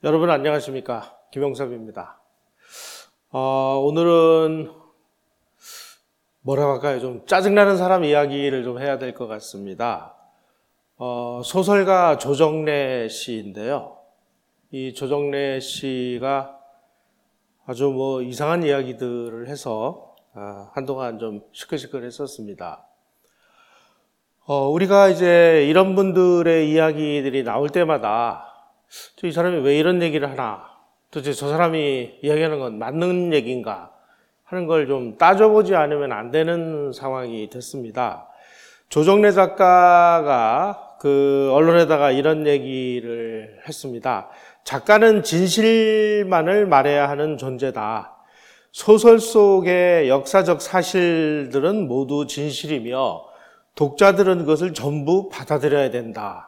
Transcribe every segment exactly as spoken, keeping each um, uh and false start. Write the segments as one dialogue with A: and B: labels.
A: 여러분 안녕하십니까? 김영섭입니다. 어, 오늘은 뭐라고 할까요? 좀 짜증나는 사람 이야기를 좀 해야 될 것 같습니다. 어, 소설가 조정래 씨인데요. 이 조정래 씨가 아주 뭐 이상한 이야기들을 해서 아, 한동안 좀 시끌시끌했었습니다. 어, 우리가 이제 이런 분들의 이야기들이 나올 때마다 이 사람이 왜 이런 얘기를 하나? 도대체 저 사람이 이야기하는 건 맞는 얘기인가? 하는 걸 좀 따져보지 않으면 안 되는 상황이 됐습니다. 조정래 작가가 그 언론에다가 이런 얘기를 했습니다. 작가는 진실만을 말해야 하는 존재다. 소설 속의 역사적 사실들은 모두 진실이며 독자들은 그것을 전부 받아들여야 된다.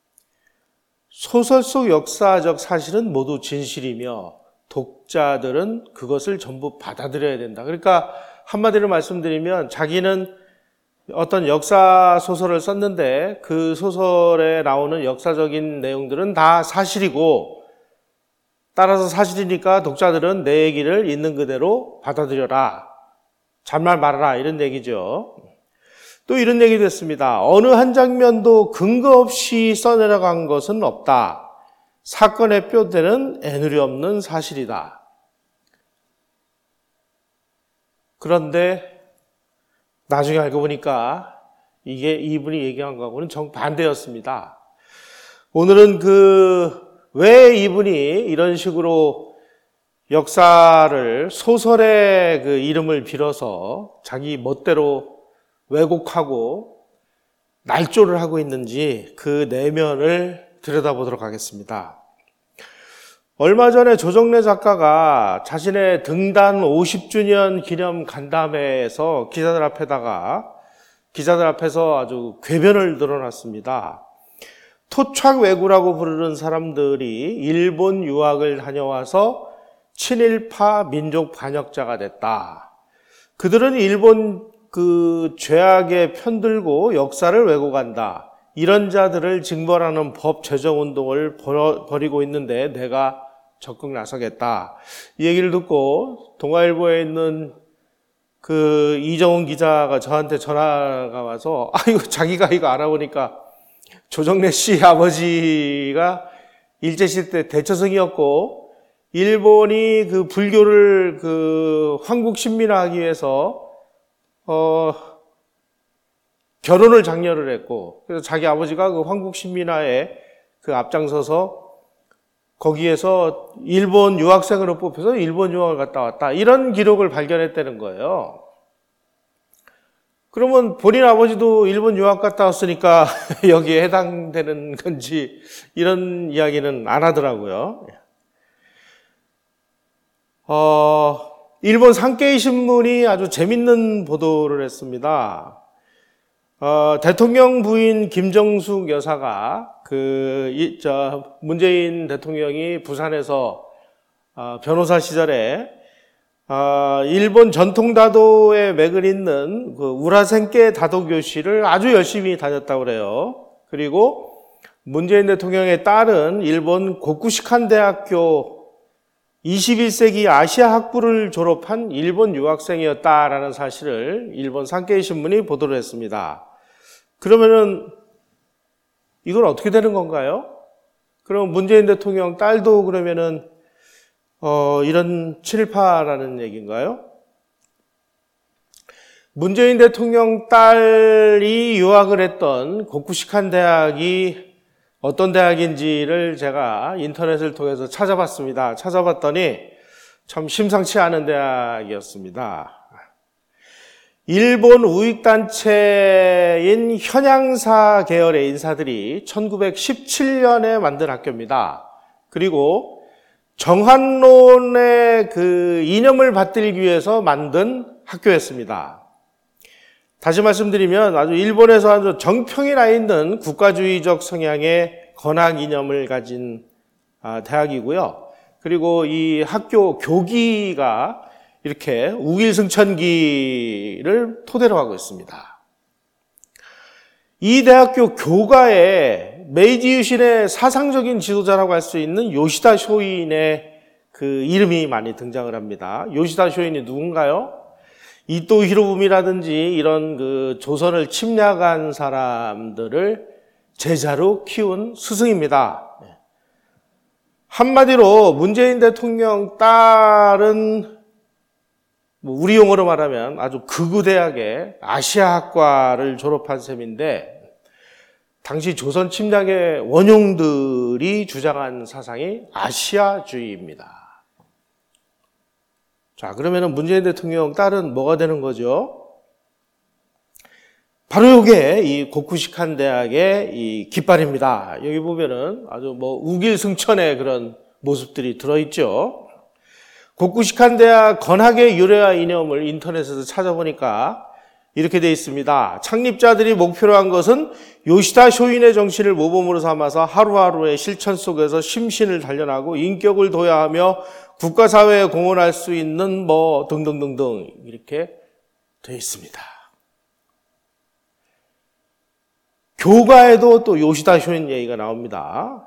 A: 소설 속 역사적 사실은 모두 진실이며 독자들은 그것을 전부 받아들여야 된다. 그러니까 한마디로 말씀드리면 자기는 어떤 역사 소설을 썼는데 그 소설에 나오는 역사적인 내용들은 다 사실이고 따라서 사실이니까 독자들은 내 얘기를 있는 그대로 받아들여라. 잔말 말아라. 이런 얘기죠. 또 이런 얘기도 했습니다. 어느 한 장면도 근거 없이 써내려간 것은 없다. 사건의 뼈대는 애누리 없는 사실이다. 그런데 나중에 알고 보니까 이게 이분이 얘기한 거하고는 정반대였습니다. 오늘은 그 왜 이분이 이런 식으로 역사를 소설의 그 이름을 빌어서 자기 멋대로 왜곡하고 날조를 하고 있는지 그 내면을 들여다보도록 하겠습니다. 얼마 전에 조정래 작가가 자신의 등단 오십 주년 기념 간담회에서 기자들 앞에다가 기자들 앞에서 아주 궤변을 늘어놨습니다. 토착 왜구라고 부르는 사람들이 일본 유학을 다녀와서 친일파 민족 반역자가 됐다. 그들은 일본 그 죄악에 편들고 역사를 왜곡한다. 이런 자들을 징벌하는 법 제정 운동을 벌이고 있는데 내가 적극 나서겠다. 이 얘기를 듣고 동아일보에 있는 그 이정훈 기자가 저한테 전화가 와서 아 이거 자기가 이거 알아보니까 조정래 씨 아버지가 일제시대 때 대처성이었고 일본이 그 불교를 그 황국 신민화하기 위해서 어, 결혼을 장려를 했고, 그래서 자기 아버지가 그 황국 신민화에 그 앞장서서 거기에서 일본 유학생으로 뽑혀서 일본 유학을 갔다 왔다. 이런 기록을 발견했다는 거예요. 그러면 본인 아버지도 일본 유학 갔다 왔으니까 여기에 해당되는 건지 이런 이야기는 안 하더라고요. 어, 일본 산케이 신문이 아주 재밌는 보도를 했습니다. 어, 대통령 부인 김정숙 여사가 그, 이, 저, 문재인 대통령이 부산에서 어, 변호사 시절에 어, 일본 전통 다도의 맥을 잇는 그 우라센케 다도 교실을 아주 열심히 다녔다고 그래요. 그리고 문재인 대통령의 딸은 일본 고쿠시칸 대학교 이십일 세기 아시아 학부를 졸업한 일본 유학생이었다라는 사실을 일본 산케이 신문이 보도를 했습니다. 그러면은 이건 어떻게 되는 건가요? 그럼 문재인 대통령 딸도 그러면은 어 이런 친일파라는 얘기인가요? 문재인 대통령 딸이 유학을 했던 고쿠시칸 대학이 어떤 대학인지를 제가 인터넷을 통해서 찾아봤습니다. 찾아봤더니 참 심상치 않은 대학이었습니다. 일본 우익단체인 현양사 계열의 인사들이 천구백십칠 년에 만든 학교입니다. 그리고 정한론의 그 이념을 받들기 위해서 만든 학교였습니다. 다시 말씀드리면 아주 일본에서 아주 정평이 나 있는 국가주의적 성향의 건학 이념을 가진 대학이고요. 그리고 이 학교 교기가 이렇게 우길승천기를 토대로 하고 있습니다. 이 대학교 교가에 메이지 유신의 사상적인 지도자라고 할 수 있는 요시다 쇼인의 그 이름이 많이 등장을 합니다. 요시다 쇼인이 누군가요? 이토 히로부미라든지 이런 그 조선을 침략한 사람들을 제자로 키운 스승입니다. 한마디로 문재인 대통령 딸은 뭐 우리 용어로 말하면 아주 극우 대학의 아시아학과를 졸업한 셈인데, 당시 조선 침략의 원흉들이 주장한 사상이 아시아주의입니다. 자, 그러면은 문재인 대통령 딸은 뭐가 되는 거죠? 바로 이게 이 고쿠시칸 대학의 이 깃발입니다. 여기 보면은 아주 뭐 우길승천의 그런 모습들이 들어있죠. 고쿠시칸 대학 건학의 유래와 이념을 인터넷에서 찾아보니까 이렇게 되어 있습니다. 창립자들이 목표로 한 것은 요시다 쇼인의 정신을 모범으로 삼아서 하루하루의 실천 속에서 심신을 단련하고 인격을 도야하며 국가사회에 공헌할 수 있는 뭐 등등등등 이렇게 되어 있습니다. 교가에도 또 요시다 쇼인 얘기가 나옵니다.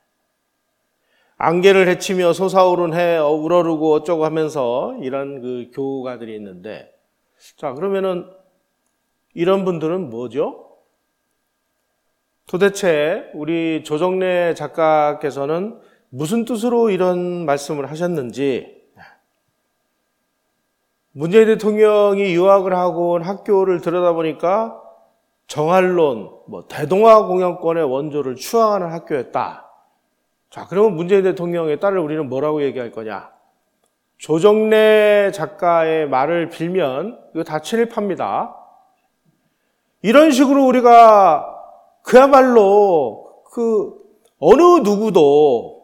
A: 안개를 헤치며 솟아오른 해 우러르고 어쩌고 하면서 이런 그 교가들이 있는데, 자, 그러면은 이런 분들은 뭐죠? 도대체 우리 조정래 작가께서는 무슨 뜻으로 이런 말씀을 하셨는지, 문재인 대통령이 유학을 하고 온 학교를 들여다보니까 정한론, 뭐 대동아 공영권의 원조를 추앙하는 학교였다. 자, 그러면 문재인 대통령의 딸을 우리는 뭐라고 얘기할 거냐? 조정래 작가의 말을 빌면 이거 다 친일파입니다. 이런 식으로 우리가 그야말로 그 어느 누구도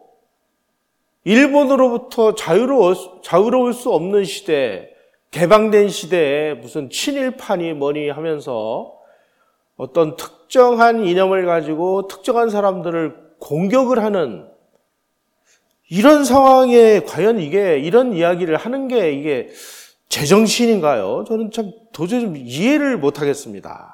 A: 일본으로부터 자유로울, 자유로울 수 없는 시대, 개방된 시대에 무슨 친일파니 뭐니 하면서 어떤 특정한 이념을 가지고 특정한 사람들을 공격을 하는 이런 상황에 과연 이게 이런 이야기를 하는 게 이게 제정신인가요? 저는 참 도저히 좀 이해를 못하겠습니다.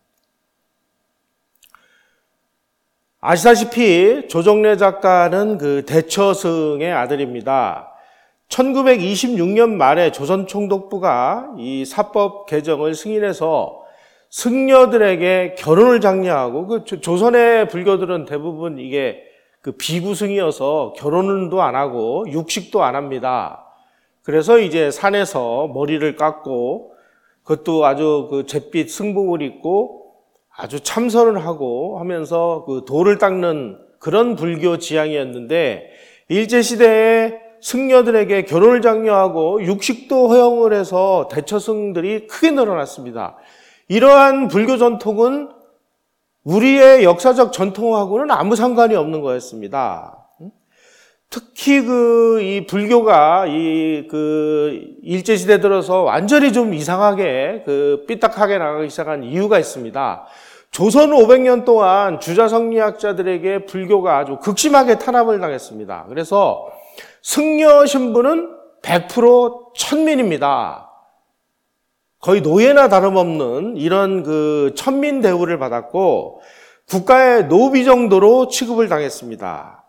A: 아시다시피 조정래 작가는 그 대처승의 아들입니다. 천구백이십육 년 말에 조선총독부가 이 사법 개정을 승인해서 승려들에게 결혼을 장려하고, 그 조선의 불교들은 대부분 이게 그 비구승이어서 결혼도 안 하고 육식도 안 합니다. 그래서 이제 산에서 머리를 깎고 그것도 아주 그 잿빛 승복을 입고 아주 참선을 하고 하면서 그 돌을 닦는 그런 불교 지향이었는데, 일제시대에 승려들에게 결혼을 장려하고 육식도 허용을 해서 대처승들이 크게 늘어났습니다. 이러한 불교 전통은 우리의 역사적 전통하고는 아무 상관이 없는 거였습니다. 특히 그 이 불교가 이 그 일제시대 들어서 완전히 좀 이상하게 그 삐딱하게 나가기 시작한 이유가 있습니다. 조선 오백 년 동안 주자성리학자들에게 불교가 아주 극심하게 탄압을 당했습니다. 그래서 승려 신분은 백 퍼센트 천민입니다. 거의 노예나 다름없는 이런 그 천민 대우를 받았고 국가의 노비 정도로 취급을 당했습니다.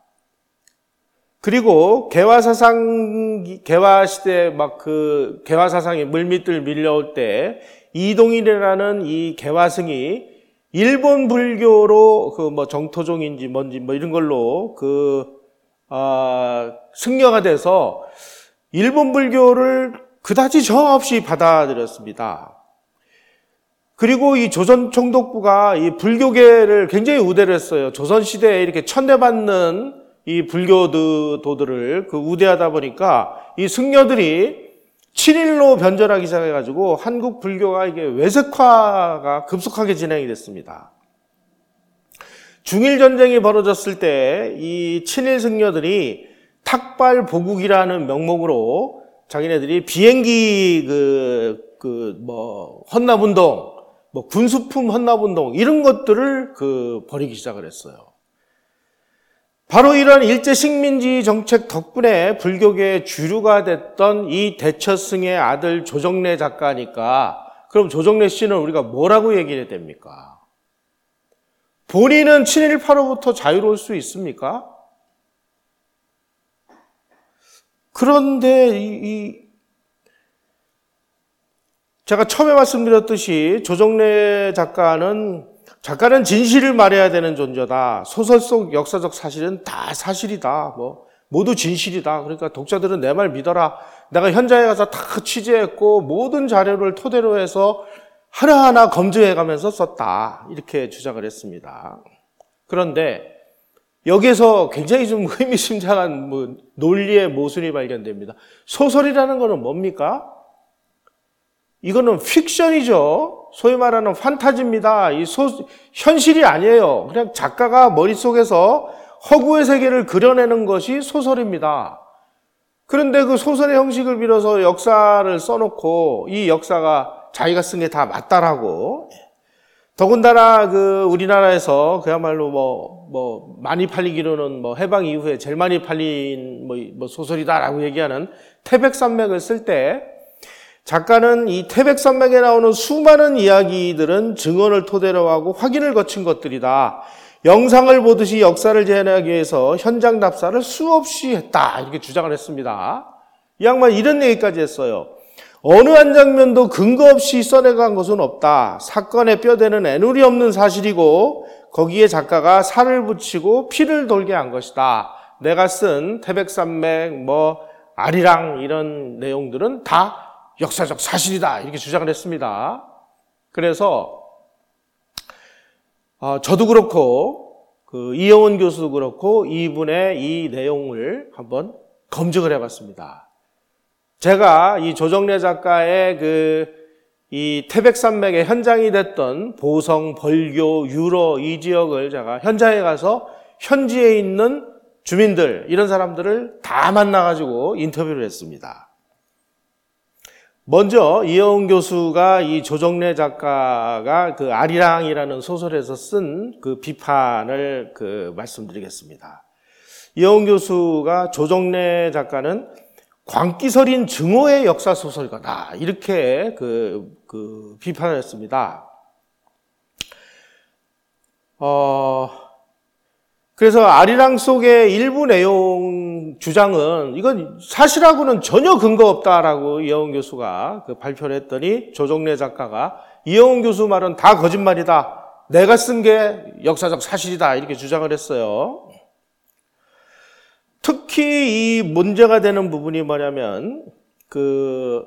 A: 그리고 개화사상, 개화시대 막 그 개화사상이 물밑을 밀려올 때 이동일이라는 이 개화승이 일본 불교로 그 뭐 정토종인지 뭔지 뭐 이런 걸로 그, 아, 승려가 돼서 일본 불교를 그다지 정 없이 받아들였습니다. 그리고 이 조선 총독부가 이 불교계를 굉장히 우대를 했어요. 조선시대에 이렇게 천대받는 이 불교도들을 그 우대하다 보니까 이 승려들이 친일로 변절하기 시작해가지고 한국 불교가 이게 외색화가 급속하게 진행이 됐습니다. 중일전쟁이 벌어졌을 때 이 친일 승려들이 탁발 보국이라는 명목으로 자기네들이 비행기 그, 그, 뭐, 헌납운동, 뭐, 군수품 헌납운동, 이런 것들을 그, 벌이기 시작을 했어요. 바로 이런 일제 식민지 정책 덕분에 불교계의 주류가 됐던 이 대처승의 아들 조정래 작가니까, 그럼 조정래 씨는 우리가 뭐라고 얘기해야 됩니까? 본인은 친일파로부터 자유로울 수 있습니까? 그런데 이, 이 제가 처음에 말씀드렸듯이 조정래 작가는 작가는 진실을 말해야 되는 존재다. 소설 속 역사적 사실은 다 사실이다. 뭐 모두 진실이다. 그러니까 독자들은 내 말 믿어라. 내가 현장에 가서 다 취재했고 모든 자료를 토대로 해서 하나하나 검증해가면서 썼다. 이렇게 주장을 했습니다. 그런데 여기에서 굉장히 좀 의미심장한 뭐 논리의 모순이 발견됩니다. 소설이라는 것은 뭡니까? 이거는 픽션이죠. 소위 말하는 판타지입니다. 이 소, 현실이 아니에요. 그냥 작가가 머릿속에서 허구의 세계를 그려내는 것이 소설입니다. 그런데 그 소설의 형식을 빌어서 역사를 써놓고 이 역사가 자기가 쓴 게 다 맞다라고. 더군다나 그 우리나라에서 그야말로 뭐, 뭐 많이 팔리기로는 뭐 해방 이후에 제일 많이 팔린 뭐, 뭐 소설이다라고 얘기하는 태백산맥을 쓸 때 작가는 이 태백산맥에 나오는 수많은 이야기들은 증언을 토대로 하고 확인을 거친 것들이다. 영상을 보듯이 역사를 재현하기 위해서 현장 답사를 수없이 했다. 이렇게 주장을 했습니다. 이 양반 이런 얘기까지 했어요. 어느 한 장면도 근거 없이 써내간 것은 없다. 사건에 뼈대는 애누리 없는 사실이고 거기에 작가가 살을 붙이고 피를 돌게 한 것이다. 내가 쓴 태백산맥, 뭐 아리랑 이런 내용들은 다 역사적 사실이다. 이렇게 주장을 했습니다. 그래서 어, 저도 그렇고 그 이영훈 교수도 그렇고 이분의 이 내용을 한번 검증을 해봤습니다. 제가 이 조정래 작가의 그 이 태백산맥의 현장이 됐던 보성, 벌교, 유로 이 지역을 제가 현장에 가서 현지에 있는 주민들 이런 사람들을 다 만나가지고 인터뷰를 했습니다. 먼저 이영훈 교수가 이 조정래 작가가 그 아리랑이라는 소설에서 쓴 그 비판을 그 말씀드리겠습니다. 이영훈 교수가 조정래 작가는 광기설인 증오의 역사 소설가다 이렇게 그, 그 비판을 했습니다. 어 그래서 아리랑 속의 일부 내용 주장은 이건 사실하고는 전혀 근거 없다라고 이영훈 교수가 그 발표를 했더니 조정래 작가가 이영훈 교수 말은 다 거짓말이다. 내가 쓴 게 역사적 사실이다. 이렇게 주장을 했어요. 특히 이 문제가 되는 부분이 뭐냐면 그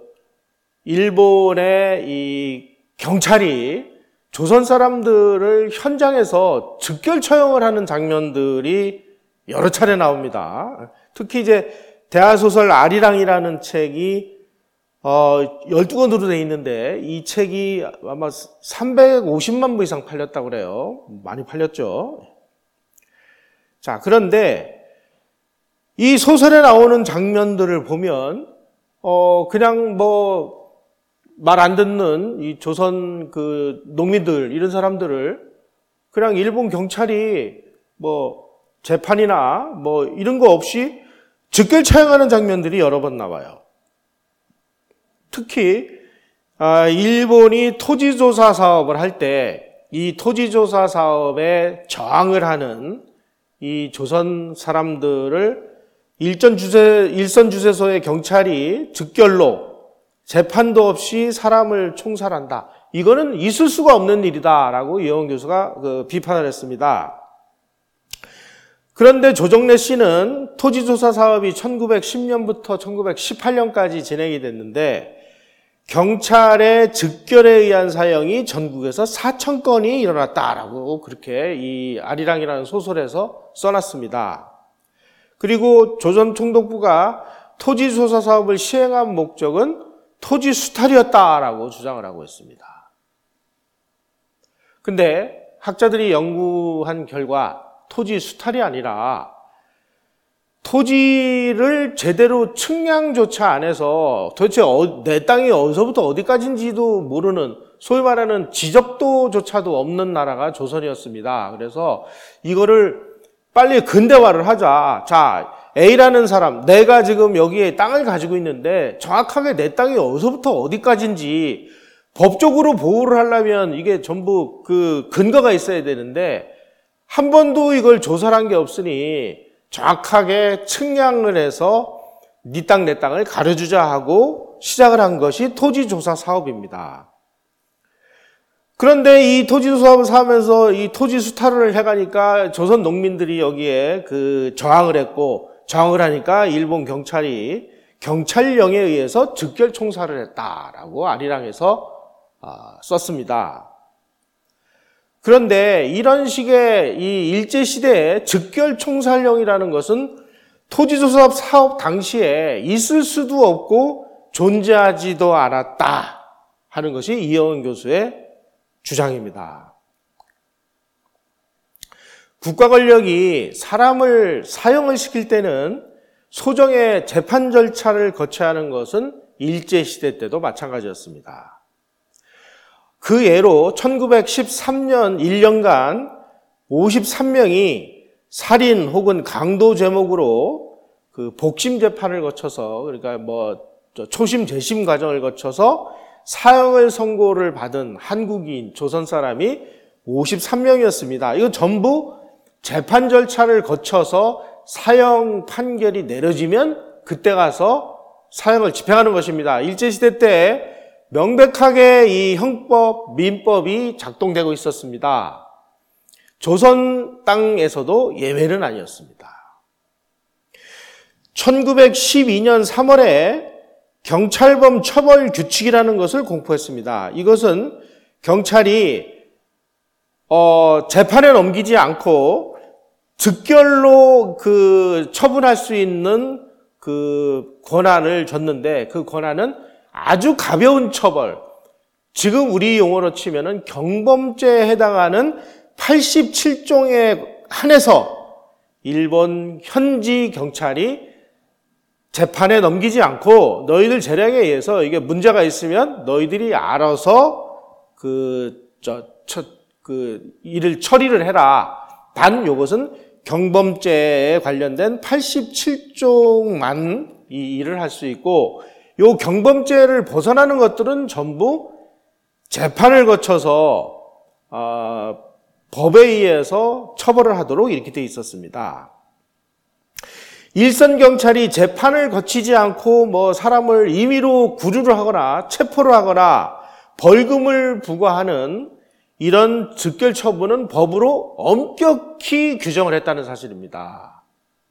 A: 일본의 이 경찰이 조선 사람들을 현장에서 즉결 처형을 하는 장면들이 여러 차례 나옵니다. 특히 이제 대하소설 아리랑이라는 책이 어 열두 권으로 돼 있는데 이 책이 아마 삼백오십만 부 이상 팔렸다고 그래요. 많이 팔렸죠. 자, 그런데 이 소설에 나오는 장면들을 보면 어 그냥 뭐 말 안 듣는 이 조선 그 농민들 이런 사람들을 그냥 일본 경찰이 뭐 재판이나 뭐 이런 거 없이 즉결 처형하는 장면들이 여러 번 나와요. 특히 아 일본이 토지조사 사업을 할 때 이 토지조사 사업에 저항을 하는 이 조선 사람들을 일전 주세 일선 주세소의 경찰이 즉결로 재판도 없이 사람을 총살한다. 이거는 있을 수가 없는 일이다라고 이영훈 교수가 그 비판을 했습니다. 그런데 조정래 씨는 토지조사 사업이 천구백십 년부터 천구백십팔 년까지 진행이 됐는데 경찰의 즉결에 의한 사형이 전국에서 사천 건이 일어났다라고 그렇게 이 아리랑이라는 소설에서 써놨습니다. 그리고 조선총독부가 토지조사 사업을 시행한 목적은 토지 수탈이었다라고 주장을 하고 있습니다. 근데 학자들이 연구한 결과 토지 수탈이 아니라 토지를 제대로 측량조차 안 해서 도대체 어, 내 땅이 어디서부터 어디까지인지도 모르는 소위 말하는 지적도조차도 없는 나라가 조선이었습니다. 그래서 이거를 빨리 근대화를 하자. 자, A라는 사람, 내가 지금 여기에 땅을 가지고 있는데 정확하게 내 땅이 어디서부터 어디까지인지 법적으로 보호를 하려면 이게 전부 그 근거가 있어야 되는데 한 번도 이걸 조사를 한 게 없으니 정확하게 측량을 해서 네 땅 내 땅을 가려주자 하고 시작을 한 것이 토지조사 사업입니다. 그런데 이 토지조사 사업에서 이 토지 수탈을 해가니까 조선 농민들이 여기에 그 저항을 했고, 저항을 하니까 일본 경찰이 경찰령에 의해서 즉결 총살을 했다라고 아리랑에서 썼습니다. 그런데 이런 식의 이 일제시대의 즉결 총살령이라는 것은 토지조사 사업 당시에 있을 수도 없고 존재하지도 않았다 하는 것이 이영은 교수의 주장입니다. 국가 권력이 사람을 사형을 시킬 때는 소정의 재판 절차를 거쳐야 하는 것은 일제시대 때도 마찬가지였습니다. 그 예로 천구백십삼 년 일 년간 오십삼 명이 살인 혹은 강도 제목으로 그 복심 재판을 거쳐서, 그러니까 뭐 초심 재심 과정을 거쳐서 사형을 선고를 받은 한국인 조선 사람이 오십삼 명이었습니다. 이거 전부 재판 절차를 거쳐서 사형 판결이 내려지면 그때 가서 사형을 집행하는 것입니다. 일제시대 때 명백하게 이 형법, 민법이 작동되고 있었습니다. 조선 땅에서도 예외는 아니었습니다. 천구백십이 년 삼월에 경찰범 처벌 규칙이라는 것을 공포했습니다. 이것은 경찰이 어, 재판에 넘기지 않고 즉결로 그 처분할 수 있는 그 권한을 줬는데, 그 권한은 아주 가벼운 처벌, 지금 우리 용어로 치면은 경범죄에 해당하는 팔십칠 종에 한해서 일본 현지 경찰이 재판에 넘기지 않고 너희들 재량에 의해서 이게 문제가 있으면 너희들이 알아서 그, 저, 저, 그 일을 처리를 해라. 단 이것은 경범죄에 관련된 팔십칠 종만 이 일을 할 수 있고, 요 경범죄를 벗어나는 것들은 전부 재판을 거쳐서 어, 법에 의해서 처벌을 하도록 이렇게 돼 있었습니다. 일선 경찰이 재판을 거치지 않고 뭐 사람을 임의로 구류를 하거나 체포를 하거나 벌금을 부과하는 이런 즉결 처분은 법으로 엄격히 규정을 했다는 사실입니다.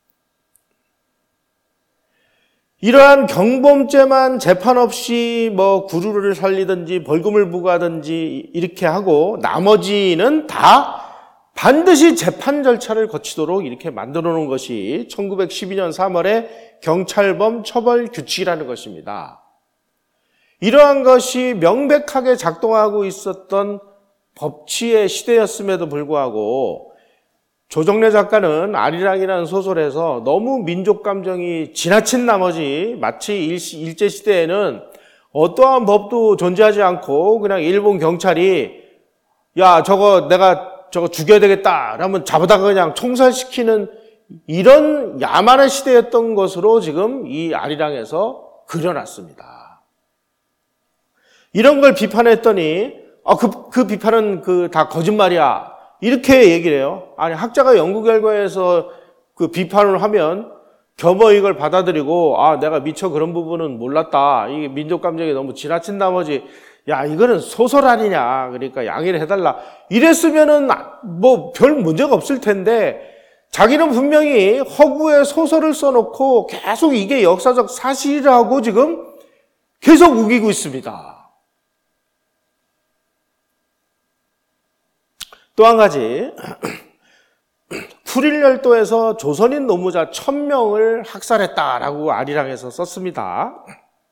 A: 이러한 경범죄만 재판 없이 뭐 구류를 살리든지 벌금을 부과하든지 이렇게 하고 나머지는 다 반드시 재판 절차를 거치도록 이렇게 만들어 놓은 것이 천구백십이 년 삼월에 경찰범 처벌 규칙이라는 것입니다. 이러한 것이 명백하게 작동하고 있었던 법치의 시대였음에도 불구하고 조정래 작가는 아리랑이라는 소설에서 너무 민족 감정이 지나친 나머지 마치 일제시대에는 어떠한 법도 존재하지 않고 그냥 일본 경찰이 야 저거 내가 저거 죽여야 되겠다 라면 잡아다가 그냥 총살시키는 이런 야만의 시대였던 것으로 지금 이 아리랑에서 그려놨습니다. 이런 걸 비판했더니 아, 그, 그 비판은 그 다 거짓말이야. 이렇게 얘기를 해요. 아니, 학자가 연구 결과에서 그 비판을 하면 겸허 이걸 받아들이고, 아, 내가 미처 그런 부분은 몰랐다. 이게 민족 감정이 너무 지나친 나머지, 야, 이거는 소설 아니냐. 그러니까 양해를 해달라. 이랬으면은 뭐 별 문제가 없을 텐데, 자기는 분명히 허구의 소설을 써놓고 계속 이게 역사적 사실이라고 지금 계속 우기고 있습니다. 또 한 가지, 쿠릴열도에서 조선인 노무자 천 명을 학살했다라고 아리랑에서 썼습니다.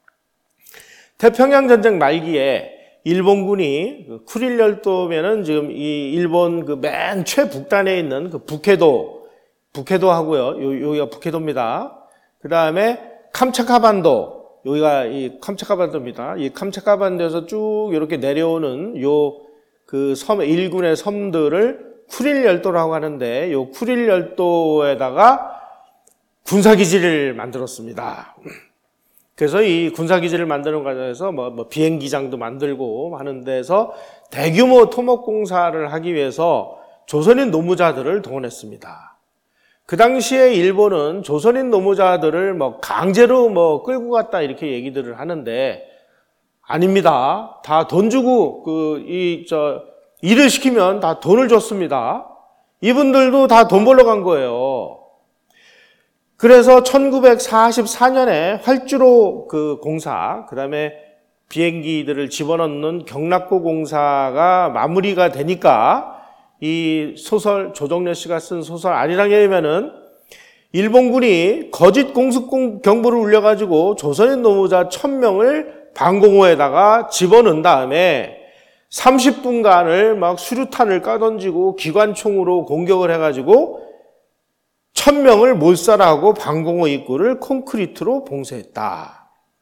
A: 태평양 전쟁 말기에 일본군이 쿠릴열도면은 지금 이 일본 그 맨 최북단에 있는 그 북해도, 북해도 하고요. 여기가 북해도입니다. 그 다음에 캄차카반도, 여기가 이 캄차카반도입니다. 이 캄차카반도에서 쭉 이렇게 내려오는 요 그 섬, 일군의 섬들을 쿠릴열도라고 하는데, 요 쿠릴열도에다가 군사기지를 만들었습니다. 그래서 이 군사기지를 만드는 과정에서 뭐, 뭐 비행기장도 만들고 하는 데서 대규모 토목공사를 하기 위해서 조선인 노무자들을 동원했습니다. 그 당시에 일본은 조선인 노무자들을 뭐 강제로 뭐 끌고 갔다 이렇게 얘기들을 하는데 아닙니다. 다 돈 주고 그 이 저 일을 시키면 다 돈을 줬습니다. 이분들도 다 돈 벌러 간 거예요. 그래서 천구백사십사 년에 활주로 그 공사, 그다음에 비행기들을 집어넣는 경락고 공사가 마무리가 되니까 이 소설, 조정래 씨가 쓴 소설 아리랑에 의하면은 일본군이 거짓 공습 경보를 울려가지고 조선인 노무자 천 명을 방공호에다가 집어넣은 다음에 삼십 분간을 막 수류탄을 까던지고 기관총으로 공격을 해가지고 천 명을 몰살하고 방공호 입구를 콘크리트로 봉쇄했다.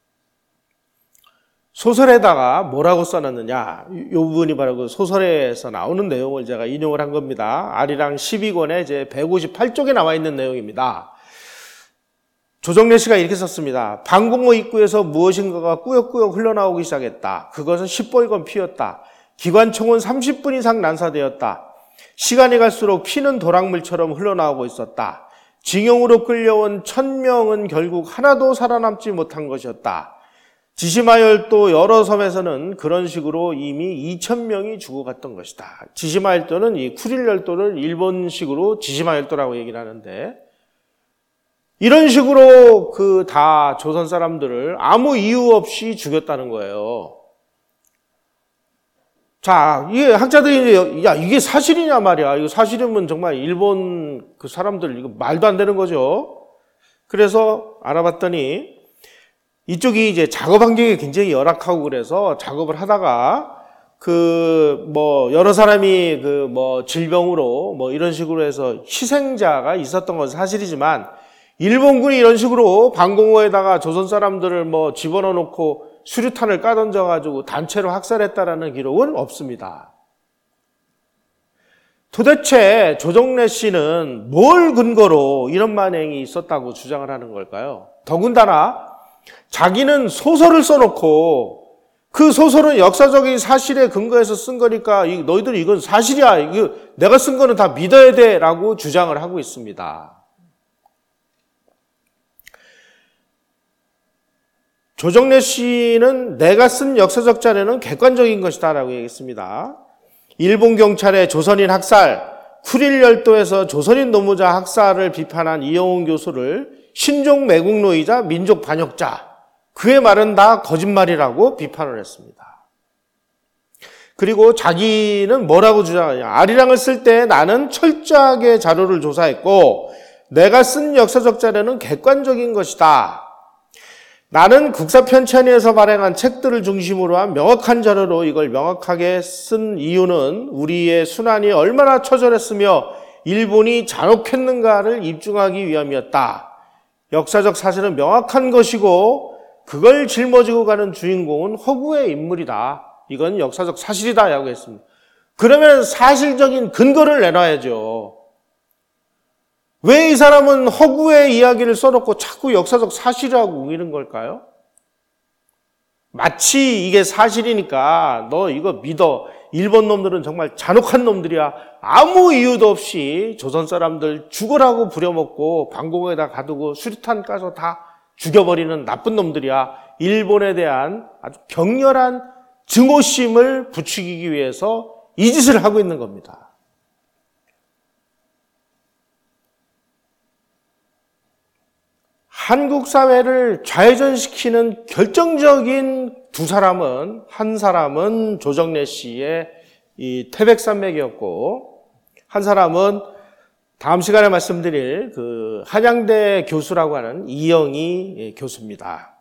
A: 소설에다가 뭐라고 써놨느냐, 이 부분이 바로 그 소설에서 나오는 내용을 제가 인용을 한 겁니다. 아리랑 십이 권의 이제 백오십팔 쪽에 나와 있는 내용입니다. 조정래 씨가 이렇게 썼습니다. 방공호 입구에서 무엇인가가 꾸역꾸역 흘러나오기 시작했다. 그것은 시뻘건 피였다. 기관총은 삼십 분 이상 난사되었다. 시간이 갈수록 피는 도랑물처럼 흘러나오고 있었다. 징용으로 끌려온 천 명은 결국 하나도 살아남지 못한 것이었다. 지시마열도 여러 섬에서는 그런 식으로 이미 이천 명이 죽어갔던 것이다. 지시마열도는 이 쿠릴 열도를 일본식으로 지시마열도라고 얘기를 하는데, 이런 식으로 그 다 조선 사람들을 아무 이유 없이 죽였다는 거예요. 자, 이게 학자들이 야 이게 사실이냐 말이야. 이거 사실이면 정말 일본 그 사람들 이거 말도 안 되는 거죠. 그래서 알아봤더니 이쪽이 이제 작업 환경이 굉장히 열악하고 그래서 작업을 하다가 그 뭐 여러 사람이 그 뭐 질병으로 뭐 이런 식으로 해서 희생자가 있었던 건 사실이지만 일본군이 이런 식으로 방공호에다가 조선 사람들을 뭐 집어넣어 놓고 수류탄을 까던져 가지고 단체로 학살했다라는 기록은 없습니다. 도대체 조정래 씨는 뭘 근거로 이런 만행이 있었다고 주장을 하는 걸까요? 더군다나 자기는 소설을 써놓고 그 소설은 역사적인 사실에 근거해서 쓴 거니까 너희들 이건 사실이야. 이거 내가 쓴 거는 다 믿어야 돼 라고 주장을 하고 있습니다. 조정래 씨는 내가 쓴 역사적 자료는 객관적인 것이다 라고 얘기했습니다. 일본 경찰의 조선인 학살, 쿠릴 열도에서 조선인 노무자 학살을 비판한 이영훈 교수를 신종 매국노이자 민족 반역자, 그의 말은 다 거짓말이라고 비판을 했습니다. 그리고 자기는 뭐라고 주장하냐. 아리랑을 쓸 때 나는 철저하게 자료를 조사했고 내가 쓴 역사적 자료는 객관적인 것이다. 나는 국사편찬위에서 발행한 책들을 중심으로 한 명확한 자료로 이걸 명확하게 쓴 이유는 우리의 순환이 얼마나 처절했으며 일본이 잔혹했는가를 입증하기 위함이었다. 역사적 사실은 명확한 것이고 그걸 짊어지고 가는 주인공은 허구의 인물이다. 이건 역사적 사실이다 라고 했습니다. 그러면 사실적인 근거를 내놔야죠. 왜 이 사람은 허구의 이야기를 써놓고 자꾸 역사적 사실이라고 우기는 걸까요? 마치 이게 사실이니까 너 이거 믿어. 일본 놈들은 정말 잔혹한 놈들이야. 아무 이유도 없이 조선 사람들 죽으라고 부려먹고 방공호에다 가두고 수류탄 까서 다 죽여버리는 나쁜 놈들이야. 일본에 대한 아주 격렬한 증오심을 부추기기 위해서 이 짓을 하고 있는 겁니다. 한국 사회를 좌회전시키는 결정적인 두 사람은, 한 사람은 조정래 씨의 이 태백산맥이었고, 한 사람은 다음 시간에 말씀드릴 그 한양대 교수라고 하는 이영희 교수입니다.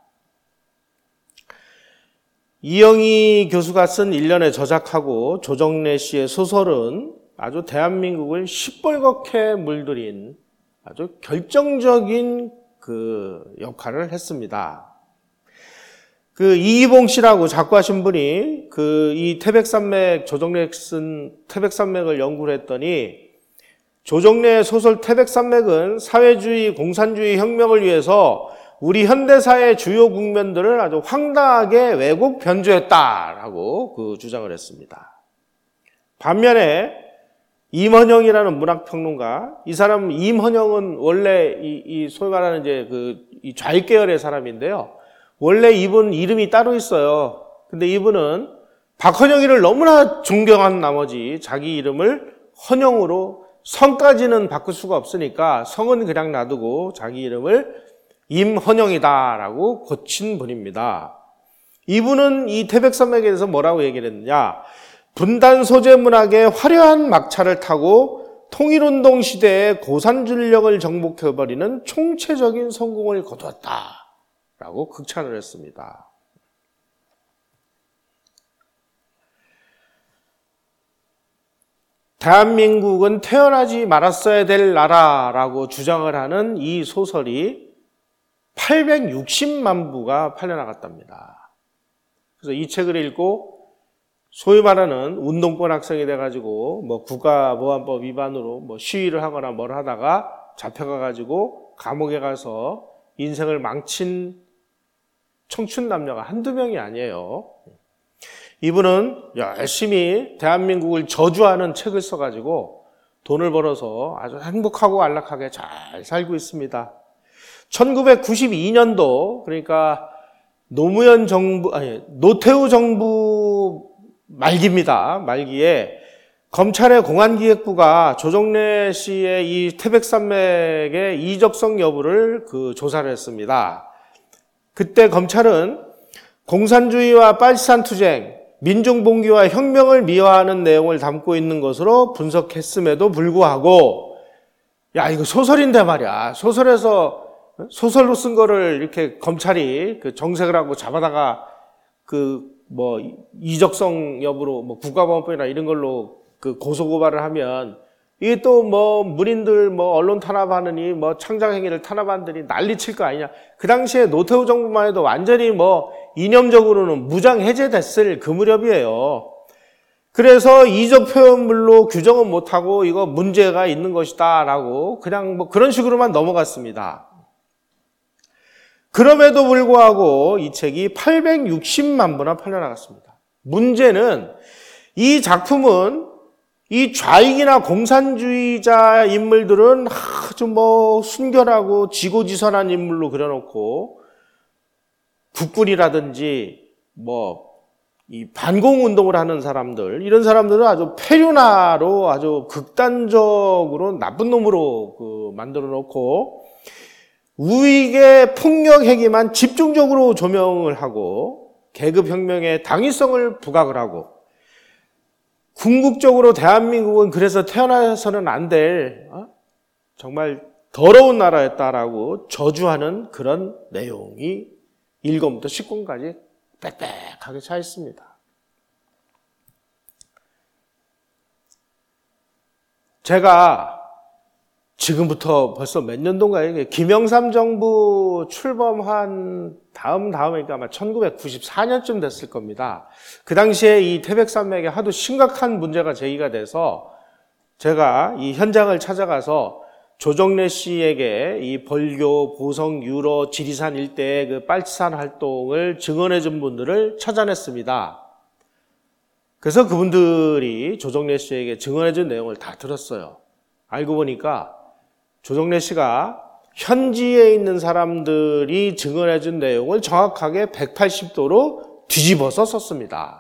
A: 이영희 교수가 쓴 일련의 저작하고 조정래 씨의 소설은 아주 대한민국을 시뻘겋게 물들인 아주 결정적인 그 역할을 했습니다. 그 이기봉 씨라고 작고하신 분이 그 이 태백산맥, 조정래 쓴 태백산맥을 연구를 했더니 조정래의 소설 태백산맥은 사회주의, 공산주의 혁명을 위해서 우리 현대사의 주요 국면들을 아주 황당하게 왜곡 변조했다라고 그 주장을 했습니다. 반면에 임헌영이라는 문학평론가, 이 사람 임헌영은 원래 이, 이 소위 말하는 이제 그 이 좌익 계열의 사람인데요. 원래 이분 이름이 따로 있어요. 근데 이분은 박헌영이를 너무나 존경한 나머지 자기 이름을 헌영으로 성까지는 바꿀 수가 없으니까 성은 그냥 놔두고 자기 이름을 임헌영이다라고 고친 분입니다. 이분은 이 태백산맥에 대해서 뭐라고 얘기를 했느냐. 분단 소재 문학의 화려한 막차를 타고 통일운동 시대의 고산준력을 정복해버리는 총체적인 성공을 거두었다라고 극찬을 했습니다. 대한민국은 태어나지 말았어야 될 나라라고 주장을 하는 이 소설이 팔백육십만 부가 팔려나갔답니다. 그래서 이 책을 읽고 소위 말하는 운동권 학생이 돼가지고 뭐 국가보안법 위반으로 뭐 시위를 하거나 뭘 하다가 잡혀가가지고 감옥에 가서 인생을 망친 청춘 남녀가 한두 명이 아니에요. 이분은 열심히 대한민국을 저주하는 책을 써가지고 돈을 벌어서 아주 행복하고 안락하게 잘 살고 있습니다. 천구백구십이 년도, 그러니까 노무현 정부, 아니, 노태우 정부 말기입니다. 말기에 검찰의 공안기획부가 조정래 씨의 이 태백산맥의 이적성 여부를 그 조사를 했습니다. 그때 검찰은 공산주의와 빨치산 투쟁, 민중봉기와 혁명을 미화하는 내용을 담고 있는 것으로 분석했음에도 불구하고, 야, 이거 소설인데 말이야. 소설에서, 소설로 쓴 거를 이렇게 검찰이 그 정색을 하고 잡아다가 그 뭐 이적성 여부로 뭐 국가보안법이나 이런 걸로 그 고소고발을 하면 이게 또 뭐 문인들 뭐 언론 탄압하느니 뭐 창작행위를 탄압한다니 난리칠 거 아니냐. 그 당시에 노태우 정부만 해도 완전히 뭐 이념적으로는 무장 해제됐을 그 무렵이에요. 그래서 이적 표현물로 규정은 못하고 이거 문제가 있는 것이다 라고 그냥 뭐 그런 식으로만 넘어갔습니다. 그럼에도 불구하고 이 책이 팔백육십만 부나 팔려나갔습니다. 문제는 이 작품은 이 좌익이나 공산주의자 인물들은 아주 뭐 순결하고 지고지선한 인물로 그려놓고 국군이라든지 뭐 이 반공운동을 하는 사람들, 이런 사람들은 아주 폐륜화로 아주 극단적으로 나쁜 놈으로 그 만들어 놓고 우익의 폭력행위만 집중적으로 조명을 하고 계급혁명의 당위성을 부각을 하고 궁극적으로 대한민국은 그래서 태어나서는 안 될 어? 정말 더러운 나라였다라고 저주하는 그런 내용이 일 권부터 십 권까지 빽빽하게 차 있습니다. 제가 지금부터 벌써 몇 년도인가요? 김영삼 정부 출범한 다음 다음이니까 아마 천구백구십사 년쯤 됐을 겁니다. 그 당시에 이 태백산맥에 하도 심각한 문제가 제기가 돼서 제가 이 현장을 찾아가서 조정래 씨에게 이 벌교, 보성, 유로, 지리산 일대의 그 빨치산 활동을 증언해 준 분들을 찾아냈습니다. 그래서 그분들이 조정래 씨에게 증언해 준 내용을 다 들었어요. 알고 보니까 조정래 씨가 현지에 있는 사람들이 증언해 준 내용을 정확하게 백팔십 도로 뒤집어서 썼습니다.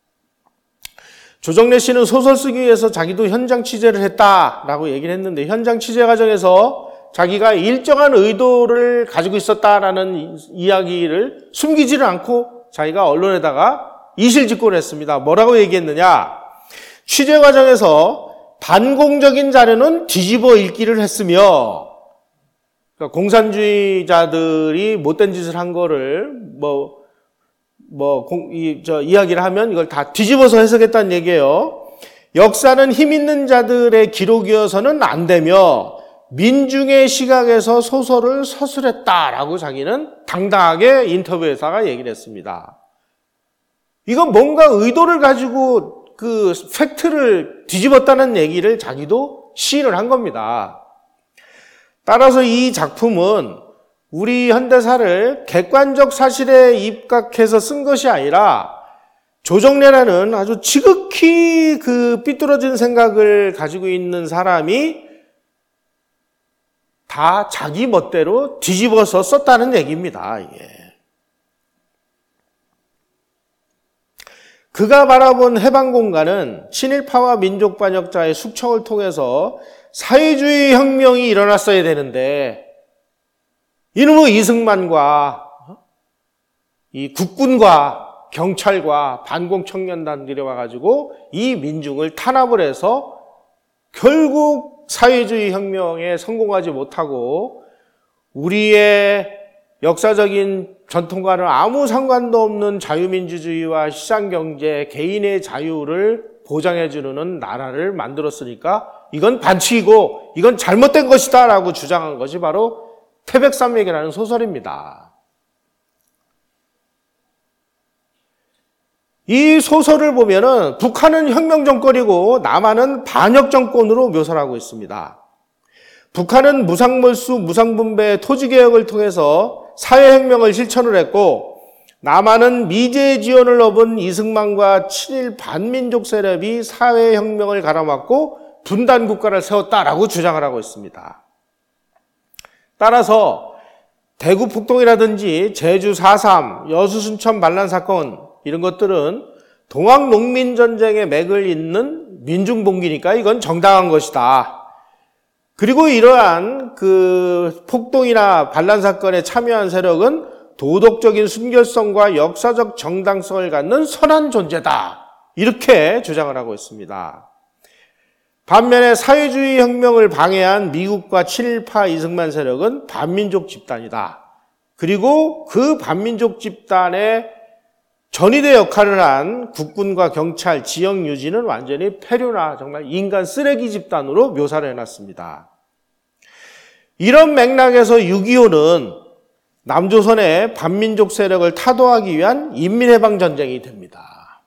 A: 조정래 씨는 소설 쓰기 위해서 자기도 현장 취재를 했다라고 얘기를 했는데 현장 취재 과정에서 자기가 일정한 의도를 가지고 있었다라는 이야기를 숨기지를 않고 자기가 언론에다가 이실직고를 했습니다. 뭐라고 얘기했느냐? 취재 과정에서 반공적인 자료는 뒤집어 읽기를 했으며 그러니까 공산주의자들이 못된 짓을 한 거를 뭐 뭐, 이, 저, 이야기를 하면 이걸 다 뒤집어서 해석했다는 얘기예요. 역사는 힘 있는 자들의 기록이어서는 안 되며, 민중의 시각에서 소설을 서술했다라고 자기는 당당하게 인터뷰에다가 얘기를 했습니다. 이건 뭔가 의도를 가지고 그 팩트를 뒤집었다는 얘기를 자기도 시인을 한 겁니다. 따라서 이 작품은 우리 현대사를 객관적 사실에 입각해서 쓴 것이 아니라 조정래라는 아주 지극히 그 삐뚤어진 생각을 가지고 있는 사람이 다 자기 멋대로 뒤집어서 썼다는 얘기입니다. 이게. 그가 바라본 해방공간은 친일파와 민족반역자의 숙청을 통해서 사회주의 혁명이 일어났어야 되는데 이놈의 이승만과 이 국군과 경찰과 반공청년단들이 와가지고 이 민중을 탄압을 해서 결국 사회주의 혁명에 성공하지 못하고 우리의 역사적인 전통과는 아무 상관도 없는 자유민주주의와 시장경제, 개인의 자유를 보장해주는 나라를 만들었으니까 이건 반칙이고 이건 잘못된 것이다 라고 주장한 것이 바로 태백산맥이라는 소설입니다. 이 소설을 보면은 북한은 혁명정권이고 남한은 반역정권으로 묘사를 하고 있습니다. 북한은 무상몰수, 무상분배, 토지개혁을 통해서 사회혁명을 실천을 했고 남한은 미제의 지원을 얻은 이승만과 친일 반민족 세력이 사회혁명을 가로막고 분단국가를 세웠다라고 주장을 하고 있습니다. 따라서 대구 폭동이라든지 제주 사 삼, 여수 순천 반란 사건 이런 것들은 동학농민전쟁의 맥을 잇는 민중봉기니까 이건 정당한 것이다. 그리고 이러한 그 폭동이나 반란 사건에 참여한 세력은 도덕적인 순결성과 역사적 정당성을 갖는 선한 존재다. 이렇게 주장을 하고 있습니다. 반면에 사회주의 혁명을 방해한 미국과 친일파 이승만 세력은 반민족 집단이다. 그리고 그 반민족 집단의 전위대 역할을 한 국군과 경찰, 지역 유지는 완전히 폐류나 정말 인간 쓰레기 집단으로 묘사를 해놨습니다. 이런 맥락에서 육이오는 남조선의 반민족 세력을 타도하기 위한 인민해방전쟁이 됩니다.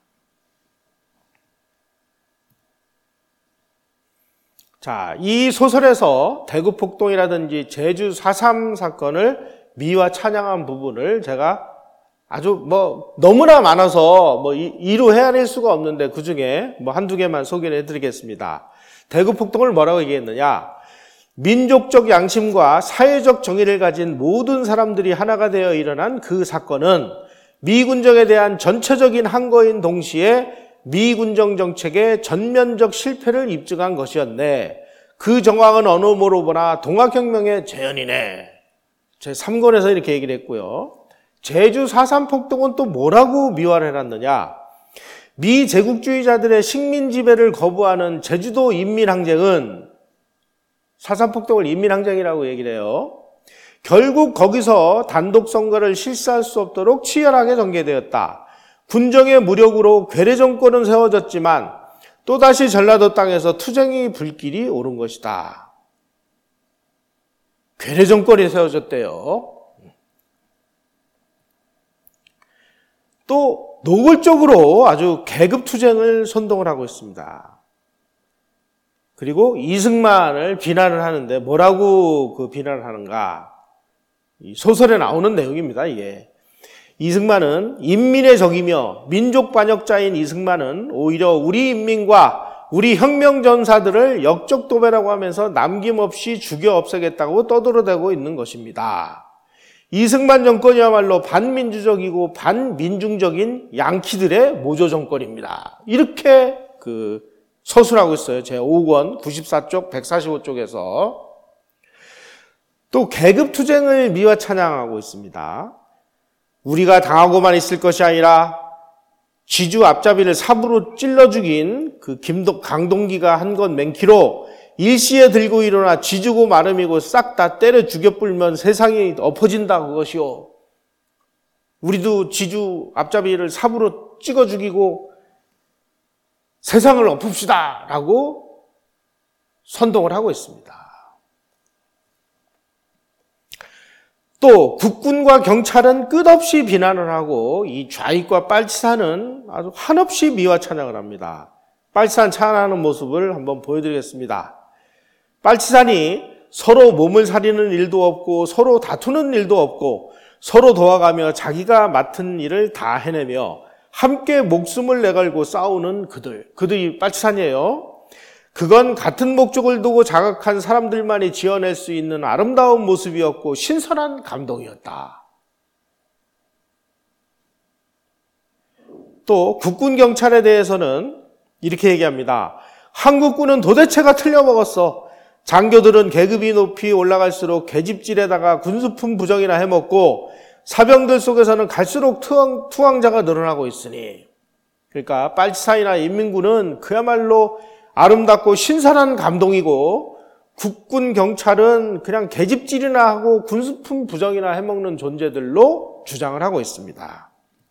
A: 자, 이 소설에서 대구폭동이라든지 제주 사 삼 사건을 미화 찬양한 부분을 제가 아주 뭐 너무나 많아서 뭐 이루 헤아릴 수가 없는데 그 중에 뭐 한두 개만 소개를 해드리겠습니다. 대구폭동을 뭐라고 얘기했느냐? 민족적 양심과 사회적 정의를 가진 모든 사람들이 하나가 되어 일어난 그 사건은 미군정에 대한 전체적인 항거인 동시에 미군정 정책의 전면적 실패를 입증한 것이었네. 그 정황은 어느 모로 보나 동학혁명의 재현이네. 제삼 권에서 이렇게 얘기를 했고요. 제주 사 삼 폭동은 또 뭐라고 미화를 해놨느냐? 미제국주의자들의 식민 지배를 거부하는 제주도 인민항쟁은 사 삼 폭동을 인민항쟁이라고 얘기를 해요. 결국 거기서 단독 선거를 실시할 수 없도록 치열하게 전개되었다. 군정의 무력으로 괴뢰 정권은 세워졌지만 또다시 전라도 땅에서 투쟁의 불길이 오른 것이다. 괴뢰 정권이 세워졌대요. 또 노골적으로 아주 계급투쟁을 선동을 하고 있습니다. 그리고 이승만을 비난을 하는데 뭐라고 그 비난을 하는가? 이 소설에 나오는 내용입니다. 이게 이승만은 인민의 적이며 민족 반역자인 이승만은 오히려 우리 인민과 우리 혁명전사들을 역적도배라고 하면서 남김없이 죽여 없애겠다고 떠들어대고 있는 것입니다. 이승만 정권이야말로 반민주적이고 반민중적인 양키들의 모조 정권입니다. 이렇게 그 서술하고 있어요. 제오 권 구십사 쪽 백사십오 쪽에서. 또 계급투쟁을 미화 찬양하고 있습니다. 우리가 당하고만 있을 것이 아니라 지주 앞잡이를 삽으로 찔러 죽인 그 김동, 강동기가 한 건 맹키로 일시에 들고 일어나 지주고 마름이고 싹 다 때려 죽여 불면 세상이 엎어진다 그것이요. 우리도 지주 앞잡이를 삽으로 찍어 죽이고 세상을 엎읍시다 라고 선동을 하고 있습니다. 또 국군과 경찰은 끝없이 비난을 하고 이 좌익과 빨치산은 아주 한없이 미화 찬양을 합니다. 빨치산 찬양하는 모습을 한번 보여드리겠습니다. 빨치산이 서로 몸을 사리는 일도 없고 서로 다투는 일도 없고 서로 도와가며 자기가 맡은 일을 다 해내며 함께 목숨을 내걸고 싸우는 그들, 그들이 빨치산이에요. 그건 같은 목적을 두고 자각한 사람들만이 지어낼 수 있는 아름다운 모습이었고 신선한 감동이었다. 또 국군 경찰에 대해서는 이렇게 얘기합니다. 한국군은 도대체가 틀려먹었어. 장교들은 계급이 높이 올라갈수록 계집질에다가 군수품 부정이나 해먹고 사병들 속에서는 갈수록 투항, 투항자가 늘어나고 있으니, 그러니까 빨치산이나 인민군은 그야말로 아름답고 신선한 감동이고 국군 경찰은 그냥 계집질이나 하고 군수품 부정이나 해먹는 존재들로 주장을 하고 있습니다.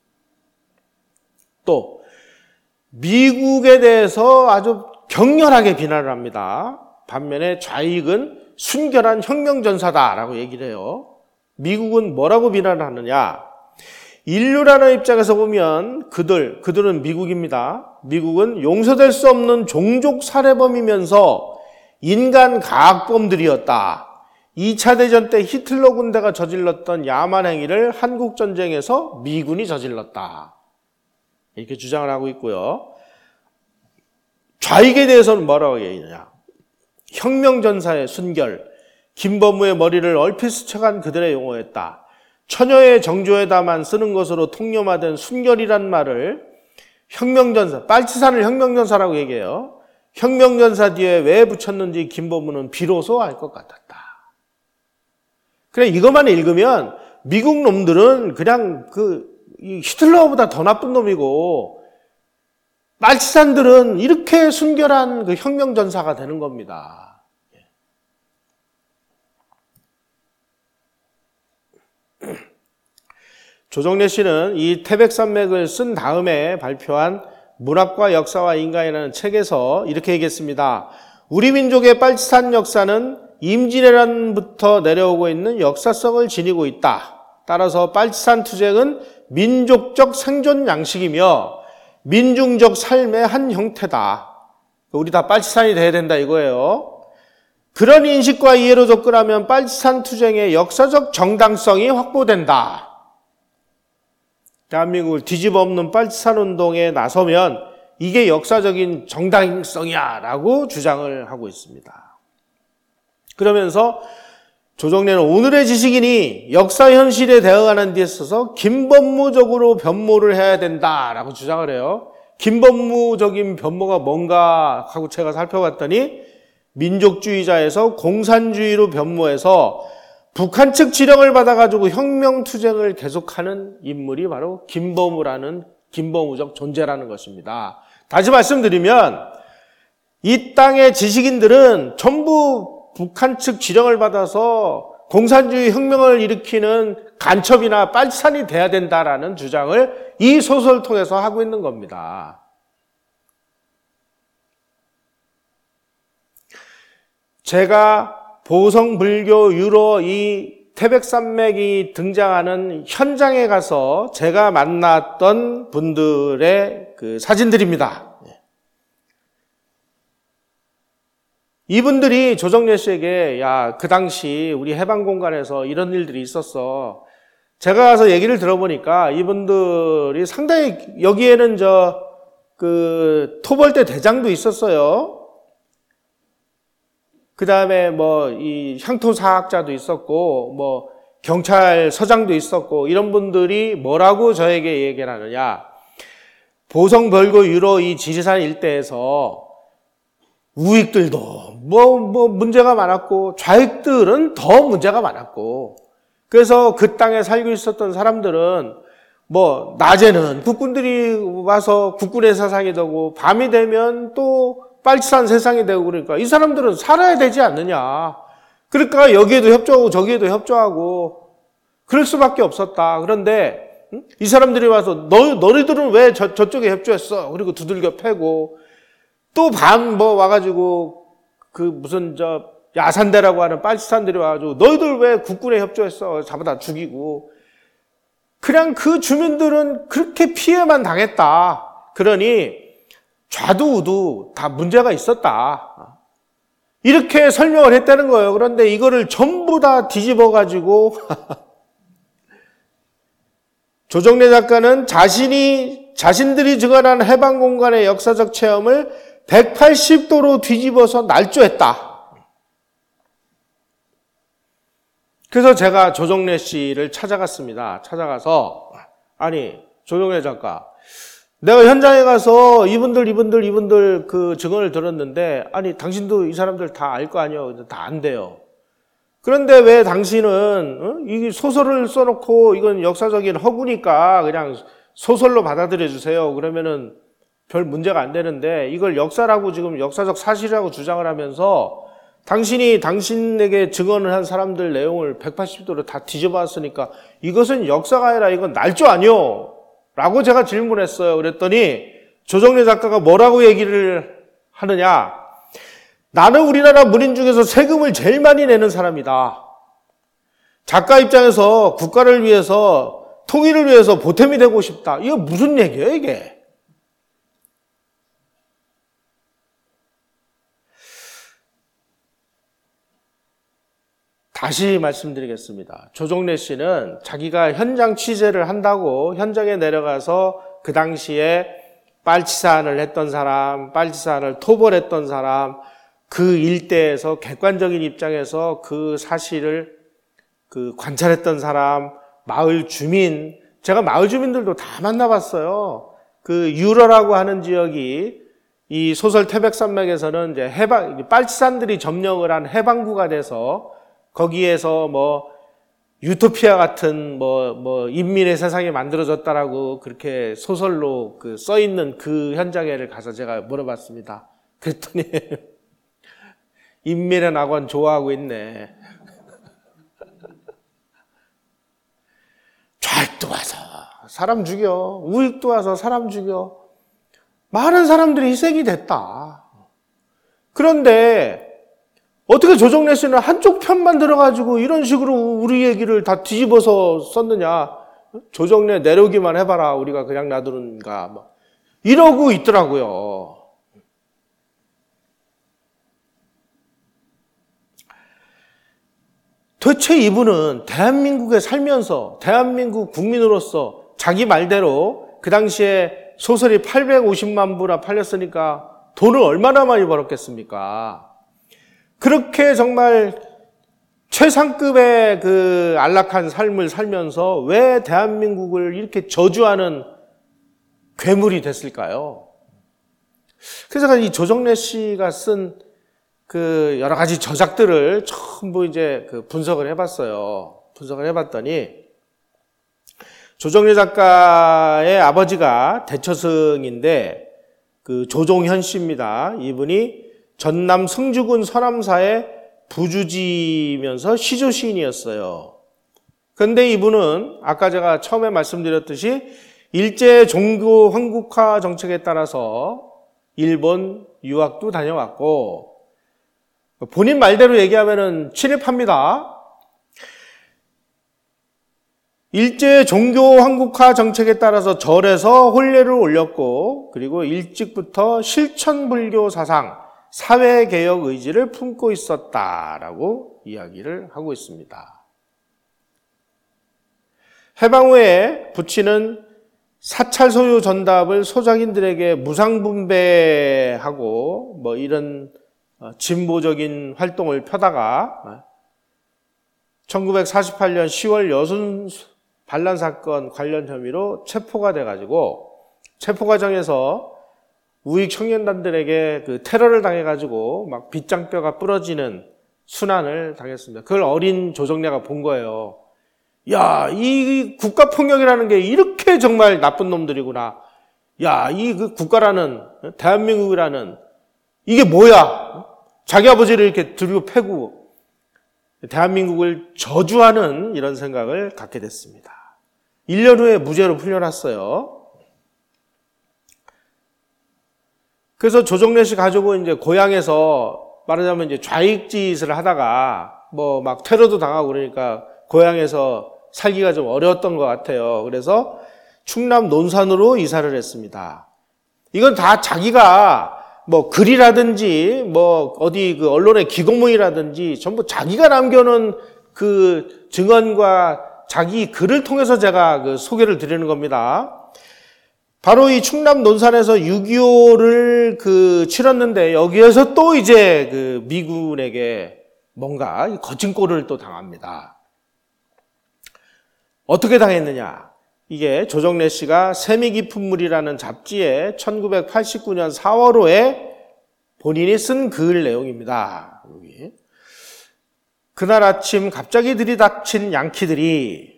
A: 또 미국에 대해서 아주 격렬하게 비난을 합니다. 반면에 좌익은 순결한 혁명전사다라고 얘기를 해요. 미국은 뭐라고 비난을 하느냐? 인류라는 입장에서 보면 그들, 그들은 미국입니다. 미국은 용서될 수 없는 종족 살해범이면서 인간 가학범들이었다. 이 차 대전 때 히틀러 군대가 저질렀던 야만 행위를 한국 전쟁에서 미군이 저질렀다. 이렇게 주장을 하고 있고요. 좌익에 대해서는 뭐라고 얘기하느냐? 혁명전사의 순결, 김범우의 머리를 얼핏 스쳐간 그들의 용어였다. 처녀의 정조에다만 쓰는 것으로 통념화된 순결이란 말을 혁명전사, 빨치산을 혁명전사라고 얘기해요. 혁명전사 뒤에 왜 붙였는지 김범우는 비로소 알 것 같았다. 그래, 이것만 읽으면 미국 놈들은 그냥 그 히틀러보다 더 나쁜 놈이고 빨치산들은 이렇게 순결한 그 혁명전사가 되는 겁니다. 조정래 씨는 이 태백산맥을 쓴 다음에 발표한 문학과 역사와 인간이라는 책에서 이렇게 얘기했습니다. 우리 민족의 빨치산 역사는 임진왜란부터 내려오고 있는 역사성을 지니고 있다. 따라서 빨치산 투쟁은 민족적 생존 양식이며 민중적 삶의 한 형태다. 우리 다 빨치산이 돼야 된다 이거예요. 그런 인식과 이해로 접근하면 빨치산 투쟁의 역사적 정당성이 확보된다. 대한민국을 뒤집어 엎는 빨치산 운동에 나서면 이게 역사적인 정당성이야 라고 주장을 하고 있습니다. 그러면서 조정래는 오늘의 지식인이 역사 현실에 대응하는 데 있어서 김범무적으로 변모를 해야 된다라고 주장을 해요. 김범무적인 변모가 뭔가 하고 제가 살펴봤더니 민족주의자에서 공산주의로 변모해서 북한 측 지령을 받아가지고 혁명투쟁을 계속하는 인물이 바로 김범우라는 김범우적 존재라는 것입니다. 다시 말씀드리면 이 땅의 지식인들은 전부 북한 측 지령을 받아서 공산주의 혁명을 일으키는 간첩이나 빨치산이 돼야 된다라는 주장을 이 소설을 통해서 하고 있는 겁니다. 제가 보성, 불교, 유로 이 태백산맥이 등장하는 현장에 가서 제가 만났던 분들의 그 사진들입니다. 이분들이 조정래 씨에게 야, 그 당시 우리 해방공간에서 이런 일들이 있었어. 제가 가서 얘기를 들어보니까 이분들이 상당히 여기에는 저 그 토벌대 대장도 있었어요. 그 다음에 뭐 이 향토사학자도 있었고 뭐 경찰서장도 있었고 이런 분들이 뭐라고 저에게 얘기를 하느냐. 보성, 벌고, 유로 이 지리산 일대에서 우익들도 뭐, 뭐 문제가 많았고 좌익들은 더 문제가 많았고 그래서 그 땅에 살고 있었던 사람들은 뭐 낮에는 국군들이 와서 국군의 세상이 되고 밤이 되면 또 빨치산 세상이 되고 그러니까 이 사람들은 살아야 되지 않느냐. 그러니까 여기에도 협조하고 저기에도 협조하고 그럴 수밖에 없었다. 그런데 이 사람들이 와서 너, 너희들은 왜 저, 저쪽에 협조했어? 그리고 두들겨 패고 또 밤 뭐 와가지고 그 무슨 저 야산대라고 하는 빨치산들이 와가지고 너희들 왜 국군에 협조했어? 잡아다 죽이고 그냥 그 주민들은 그렇게 피해만 당했다. 그러니 좌두우두 다 문제가 있었다. 이렇게 설명을 했다는 거예요. 그런데 이거를 전부 다 뒤집어가지고 조정래 작가는 자신이 자신들이 증언한 해방 공간의 역사적 체험을 백팔십 도로 뒤집어서 날조했다. 그래서 제가 조정래 씨를 찾아갔습니다. 찾아가서 아니 조정래 작가, 내가 현장에 가서 이분들 이분들 이분들 그 증언을 들었는데 아니 당신도 이 사람들 다 알 거 아니에요? 다 안 돼요. 그런데 왜 당신은 어? 이 소설을 써놓고 이건 역사적인 허구니까 그냥 소설로 받아들여 주세요. 그러면은 별 문제가 안 되는데 이걸 역사라고 지금 역사적 사실이라고 주장을 하면서 당신이 당신에게 증언을 한 사람들 내용을 백팔십 도로 다 뒤집어왔으니까 이것은 역사가 아니라 이건 날조 아니요? 라고 제가 질문했어요. 그랬더니 조정래 작가가 뭐라고 얘기를 하느냐? 나는 우리나라 문인 중에서 세금을 제일 많이 내는 사람이다. 작가 입장에서 국가를 위해서 통일을 위해서 보탬이 되고 싶다. 이거 무슨 얘기예요, 이게? 다시 말씀드리겠습니다. 조정래 씨는 자기가 현장 취재를 한다고 현장에 내려가서 그 당시에 빨치산을 했던 사람, 빨치산을 토벌했던 사람, 그 일대에서 객관적인 입장에서 그 사실을 그 관찰했던 사람, 마을 주민, 제가 마을 주민들도 다 만나봤어요. 그 유러라고 하는 지역이 이 소설 태백산맥에서는 이제 해방, 빨치산들이 점령을 한 해방구가 돼서 거기에서 뭐 유토피아 같은 뭐, 뭐 인민의 세상이 만들어졌다라고 그렇게 소설로 그 써 있는 그 현장에를 가서 제가 물어봤습니다. 그랬더니 인민의 낙원 좋아하고 있네. 좌익도 와서 사람 죽여, 우익도 와서 사람 죽여. 많은 사람들이 희생이 됐다. 그런데 어떻게 조정래 씨는 한쪽 편만 들어가지고 이런 식으로 우리 얘기를 다 뒤집어서 썼느냐. 조정래 내려오기만 해봐라. 우리가 그냥 놔두는가. 뭐 이러고 있더라고요. 도대체 이분은 대한민국에 살면서 대한민국 국민으로서 자기 말대로 그 당시에 소설이 팔백오십만 부나 팔렸으니까 돈을 얼마나 많이 벌었겠습니까? 그렇게 정말 최상급의 그 안락한 삶을 살면서 왜 대한민국을 이렇게 저주하는 괴물이 됐을까요? 그래서 이 조정래 씨가 쓴 그 여러 가지 저작들을 전부 이제 그 분석을 해봤어요. 분석을 해봤더니 조정래 작가의 아버지가 대처승인데 그 조종현 씨입니다. 이분이 전남 성주군 서남사의 부주지면서 시조 시인이었어요. 그런데 이분은 아까 제가 처음에 말씀드렸듯이 일제 종교 황국화 정책에 따라서 일본 유학도 다녀왔고 본인 말대로 얘기하면은 친일파입니다. 일제 종교 황국화 정책에 따라서 절에서 혼례를 올렸고 그리고 일찍부터 실천불교 사상, 사회개혁 의지를 품고 있었다라고 이야기를 하고 있습니다. 해방 후에 부친은 사찰 소유 전답을 소작인들에게 무상분배하고 뭐 이런 진보적인 활동을 펴다가 천구백사십팔 년 시월 여순 반란 사건 관련 혐의로 체포가 돼가지고 체포 과정에서 우익 청년단들에게 그 테러를 당해가지고 막 빗장뼈가 부러지는 순환을 당했습니다. 그걸 어린 조정래가 본 거예요. 야, 이 국가폭력이라는 게 이렇게 정말 나쁜 놈들이구나. 야, 이 그 국가라는 대한민국이라는 이게 뭐야? 자기 아버지를 이렇게 들고 패고 대한민국을 저주하는 이런 생각을 갖게 됐습니다. 일 년 후에 무죄로 풀려났어요. 그래서 조정래 씨 가족은 이제 고향에서 말하자면 이제 좌익짓을 하다가 뭐 막 테러도 당하고 그러니까 고향에서 살기가 좀 어려웠던 것 같아요. 그래서 충남 논산으로 이사를 했습니다. 이건 다 자기가 뭐 글이라든지 뭐 어디 그 언론의 기고문이라든지 전부 자기가 남겨놓은 그 증언과 자기 글을 통해서 제가 그 소개를 드리는 겁니다. 바로 이 충남 논산에서 육이오를 그 치렀는데 여기에서 또 이제 그 미군에게 뭔가 거친 꼴을 또 당합니다. 어떻게 당했느냐? 이게 조정래 씨가 세미 깊은 물이라는 잡지에 천구백팔십구 년 사월호에 본인이 쓴 글 내용입니다. 여기. 그날 아침 갑자기 들이닥친 양키들이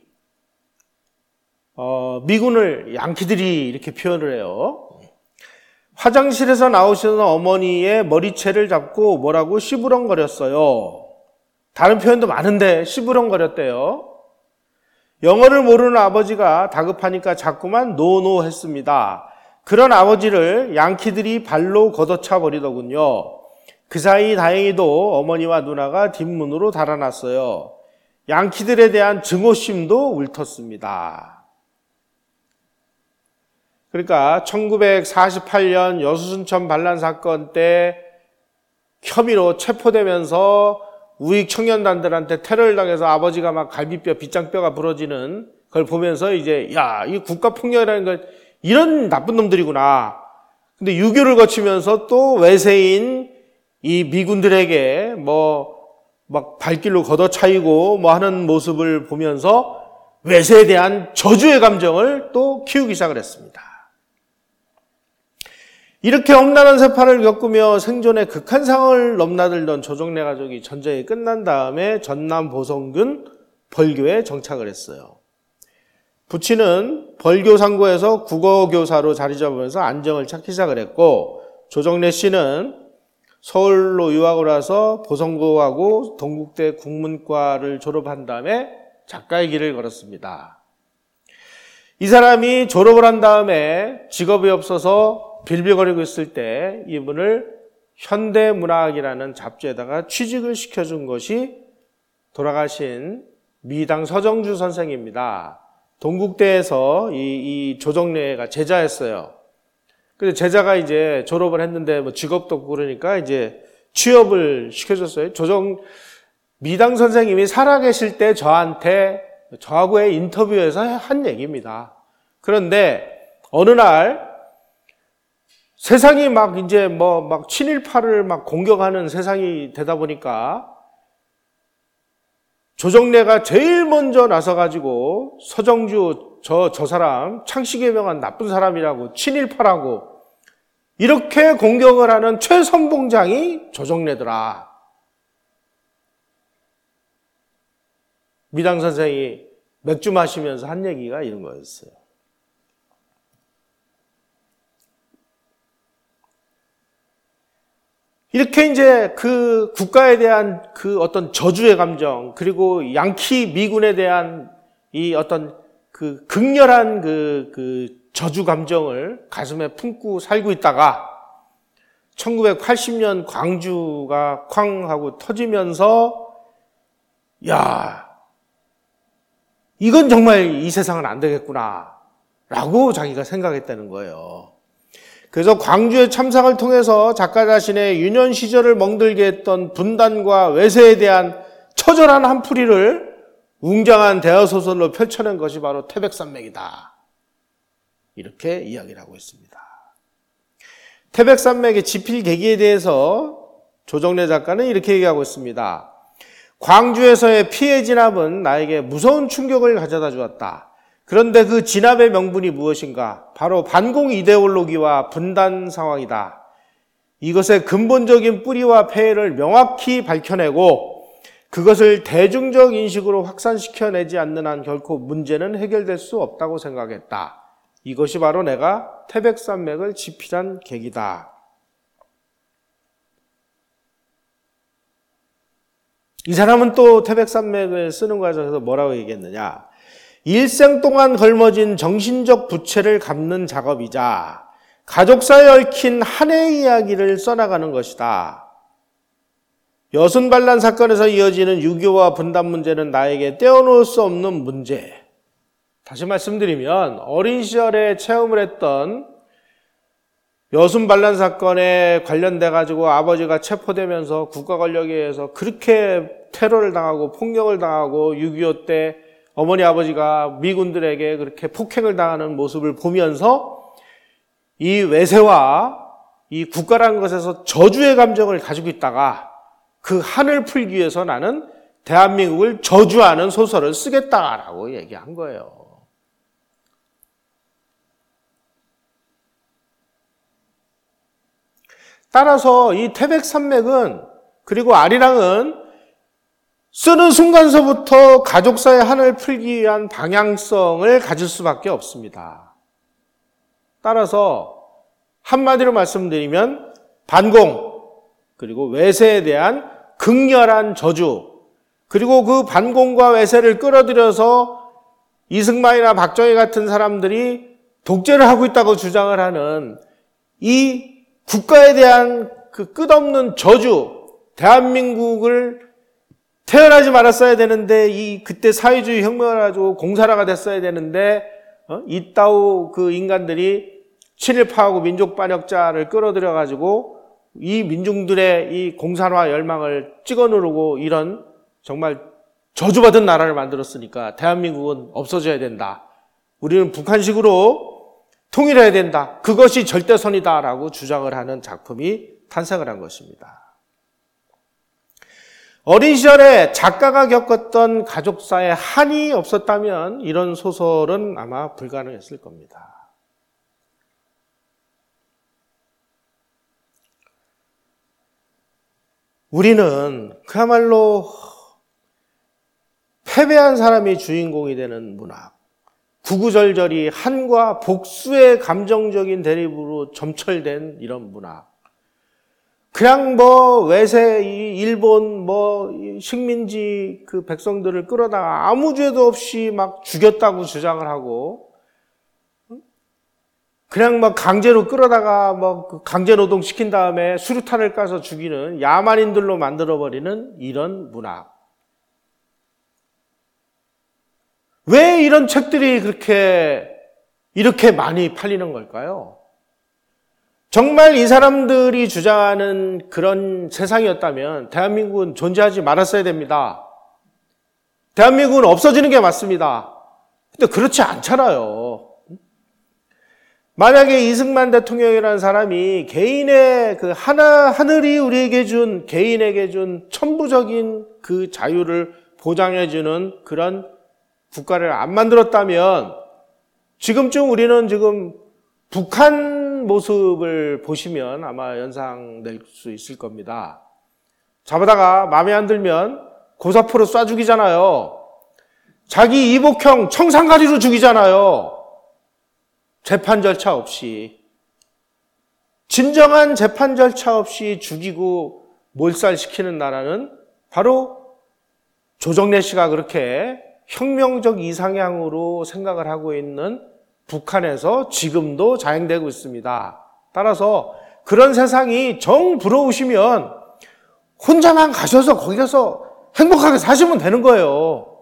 A: 어, 미군을 양키들이 이렇게 표현을 해요. 화장실에서 나오시는 어머니의 머리채를 잡고 뭐라고 시부렁거렸어요. 다른 표현도 많은데 시부렁거렸대요. 영어를 모르는 아버지가 다급하니까 자꾸만 노노 했습니다. 그런 아버지를 양키들이 발로 걷어차 버리더군요. 그 사이 다행히도 어머니와 누나가 뒷문으로 달아났어요. 양키들에 대한 증오심도 울텄습니다. 그러니까 천구백사십팔 년 여수순천 반란 사건 때 혐의로 체포되면서 우익 청년단들한테 테러를 당해서 아버지가 막 갈비뼈, 빗장뼈가 부러지는 걸 보면서 이제 야, 이 국가폭력이라는 건 이런 나쁜 놈들이구나. 근데 유교를 거치면서 또 외세인 이 미군들에게 뭐 막 발길로 걷어차이고 뭐 하는 모습을 보면서 외세에 대한 저주의 감정을 또 키우기 시작을 했습니다. 이렇게 험난한 세파를 겪으며 생존의 극한 상황을 넘나들던 조정래 가족이 전쟁이 끝난 다음에 전남 보성군 벌교에 정착을 했어요. 부친은 벌교 상고에서 국어교사로 자리 잡으면서 안정을 찾기 시작을 했고, 조정래 씨는 서울로 유학을 와서 보성고하고 동국대 국문과를 졸업한 다음에 작가의 길을 걸었습니다. 이 사람이 졸업을 한 다음에 직업이 없어서 빌빌거리고 있을 때 이분을 현대문학이라는 잡지에다가 취직을 시켜준 것이 돌아가신 미당 서정주 선생입니다. 동국대에서 이, 이 조정래가 제자였어요. 근데 제자가 이제 졸업을 했는데 뭐 직업도 없고 그러니까 이제 취업을 시켜줬어요. 조정, 미당 선생님이 살아계실 때 저한테, 저하고의 인터뷰에서 한 얘기입니다. 그런데 어느 날 세상이 막 이제 뭐 막 친일파를 막 공격하는 세상이 되다 보니까 조정래가 제일 먼저 나서가지고 서정주 저, 저 사람 창씨에 명한 나쁜 사람이라고 친일파라고 이렇게 공격을 하는 최선봉장이 조정래더라. 미당 선생이 맥주 마시면서 한 얘기가 이런 거였어요. 이렇게 이제 그 국가에 대한 그 어떤 저주의 감정, 그리고 양키 미군에 대한 이 어떤 그 극렬한 그, 그 저주 감정을 가슴에 품고 살고 있다가 천구백팔십 년 광주가 쾅 하고 터지면서 야, 이건 정말 이 세상은 안 되겠구나 라고 자기가 생각했다는 거예요. 그래서 광주의 참상을 통해서 작가 자신의 유년 시절을 멍들게 했던 분단과 외세에 대한 처절한 한풀이를 웅장한 대화소설로 펼쳐낸 것이 바로 태백산맥이다. 이렇게 이야기를 하고 있습니다. 태백산맥의 집필 계기에 대해서 조정래 작가는 이렇게 얘기하고 있습니다. 광주에서의 피해 진압은 나에게 무서운 충격을 가져다 주었다. 그런데 그 진압의 명분이 무엇인가? 바로 반공 이데올로기와 분단 상황이다. 이것의 근본적인 뿌리와 폐해를 명확히 밝혀내고 그것을 대중적 인식으로 확산시켜내지 않는 한 결코 문제는 해결될 수 없다고 생각했다. 이것이 바로 내가 태백산맥을 집필한 계기다. 이 사람은 또 태백산맥을 쓰는 과정에서 뭐라고 얘기했느냐? 일생 동안 걸머진 정신적 부채를 갚는 작업이자 가족사에 얽힌 한 해의 이야기를 써나가는 것이다. 여순반란 사건에서 이어지는 유교와 분단 문제는 나에게 떼어놓을 수 없는 문제. 다시 말씀드리면 어린 시절에 체험을 했던 여순반란 사건에 관련돼 가지고 아버지가 체포되면서 국가 권력에 의해서 그렇게 테러를 당하고 폭력을 당하고 육이오 때 어머니 아버지가 미군들에게 그렇게 폭행을 당하는 모습을 보면서 이 외세와 이 국가라는 것에서 저주의 감정을 가지고 있다가 그 한을 풀기 위해서 나는 대한민국을 저주하는 소설을 쓰겠다라고 얘기한 거예요. 따라서 이 태백산맥은 그리고 아리랑은 쓰는 순간서부터 가족사의 한을 풀기 위한 방향성을 가질 수밖에 없습니다. 따라서 한마디로 말씀드리면 반공 그리고 외세에 대한 극렬한 저주 그리고 그 반공과 외세를 끌어들여서 이승만이나 박정희 같은 사람들이 독재를 하고 있다고 주장을 하는 이 국가에 대한 그 끝없는 저주, 대한민국을 태어나지 말았어야 되는데 이 그때 사회주의 혁명을 가지고 공산화가 됐어야 되는데 어? 이따우 그 인간들이 친일파하고 민족 반역자를 끌어들여 가지고 이 민중들의 이 공산화 열망을 찍어 누르고 이런 정말 저주받은 나라를 만들었으니까 대한민국은 없어져야 된다. 우리는 북한식으로 통일해야 된다. 그것이 절대선이다라고 주장을 하는 작품이 탄생을 한 것입니다. 어린 시절에 작가가 겪었던 가족사의 한이 없었다면 이런 소설은 아마 불가능했을 겁니다. 우리는 그야말로 패배한 사람이 주인공이 되는 문학, 구구절절이 한과 복수의 감정적인 대립으로 점철된 이런 문학. 그냥 뭐 외세, 이 일본 뭐 식민지 그 백성들을 끌어다가 아무 죄도 없이 막 죽였다고 주장을 하고, 그냥 막 강제로 끌어다가 뭐 강제 노동 시킨 다음에 수류탄을 까서 죽이는 야만인들로 만들어버리는 이런 문학. 왜 이런 책들이 그렇게, 이렇게 많이 팔리는 걸까요? 정말 이 사람들이 주장하는 그런 세상이었다면 대한민국은 존재하지 말았어야 됩니다. 대한민국은 없어지는 게 맞습니다. 근데 그렇지 않잖아요. 만약에 이승만 대통령이라는 사람이 개인의 그 하나, 하늘이 우리에게 준, 개인에게 준 천부적인 그 자유를 보장해주는 그런 국가를 안 만들었다면 지금쯤 우리는 지금 북한 모습을 보시면 아마 연상될 수 있을 겁니다. 잡아다가 마음에 안 들면 고사포로 쏴 죽이잖아요. 자기 이복형 청산가리로 죽이잖아요. 재판 절차 없이. 진정한 재판 절차 없이 죽이고 몰살시키는 나라는 바로 조정래 씨가 그렇게 혁명적 이상향으로 생각을 하고 있는 북한에서 지금도 자행되고 있습니다. 따라서 그런 세상이 정 부러우시면 혼자만 가셔서 거기 가서 행복하게 사시면 되는 거예요.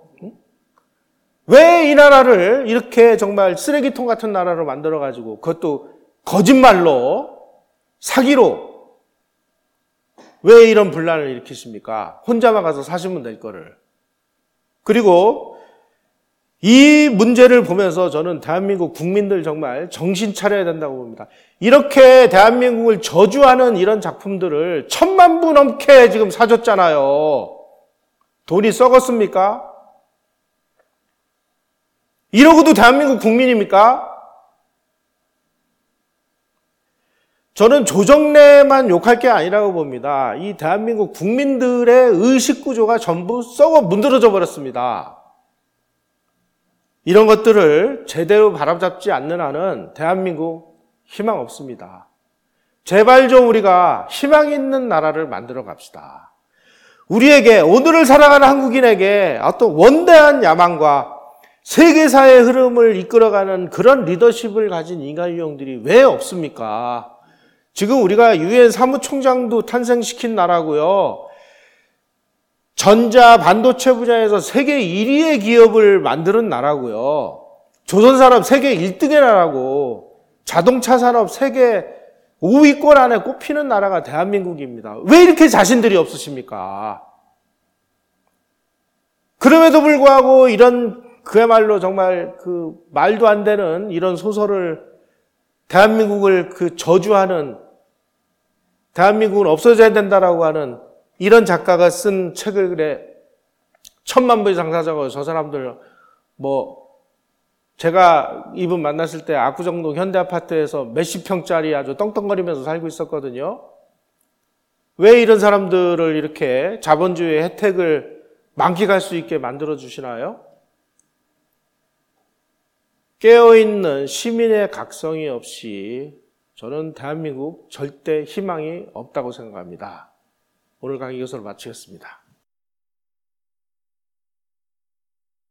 A: 왜 이 나라를 이렇게 정말 쓰레기통 같은 나라로 만들어가지고 그것도 거짓말로 사기로 왜 이런 분란을 일으키십니까? 혼자만 가서 사시면 될 거를. 그리고 이 문제를 보면서 저는 대한민국 국민들 정말 정신 차려야 된다고 봅니다. 이렇게 대한민국을 저주하는 이런 작품들을 천만 부 넘게 지금 사줬잖아요. 돈이 썩었습니까? 이러고도 대한민국 국민입니까? 저는 조정래만 욕할 게 아니라고 봅니다. 이 대한민국 국민들의 의식구조가 전부 썩어 문드러져 버렸습니다. 이런 것들을 제대로 바로잡지 않는 한은 대한민국 희망 없습니다. 제발 좀 우리가 희망 있는 나라를 만들어 갑시다. 우리에게, 오늘을 살아가는 한국인에게 어떤 원대한 야망과 세계사의 흐름을 이끌어가는 그런 리더십을 가진 인간 유형들이 왜 없습니까? 지금 우리가 유엔 사무총장도 탄생시킨 나라고요. 전자 반도체 분야에서 세계 일 위의 기업을 만드는 나라고요. 조선산업 세계 일 등의 나라고 자동차 산업 세계 오 위권 안에 꼽히는 나라가 대한민국입니다. 왜 이렇게 자신들이 없으십니까? 그럼에도 불구하고 이런 그야말로 정말 그 말도 안 되는 이런 소설을 대한민국을 그 저주하는, 대한민국은 없어져야 된다라고 하는 이런 작가가 쓴 책을 그래 천만 부의 장사자고 저 사람들 뭐 제가 이분 만났을 때 압구정동 현대아파트에서 몇십 평짜리 아주 떵떵거리면서 살고 있었거든요. 왜 이런 사람들을 이렇게 자본주의의 혜택을 만끽할 수 있게 만들어 주시나요? 깨어있는 시민의 각성이 없이 저는 대한민국 절대 희망이 없다고 생각합니다. 오늘 강의 이것으로 마치겠습니다.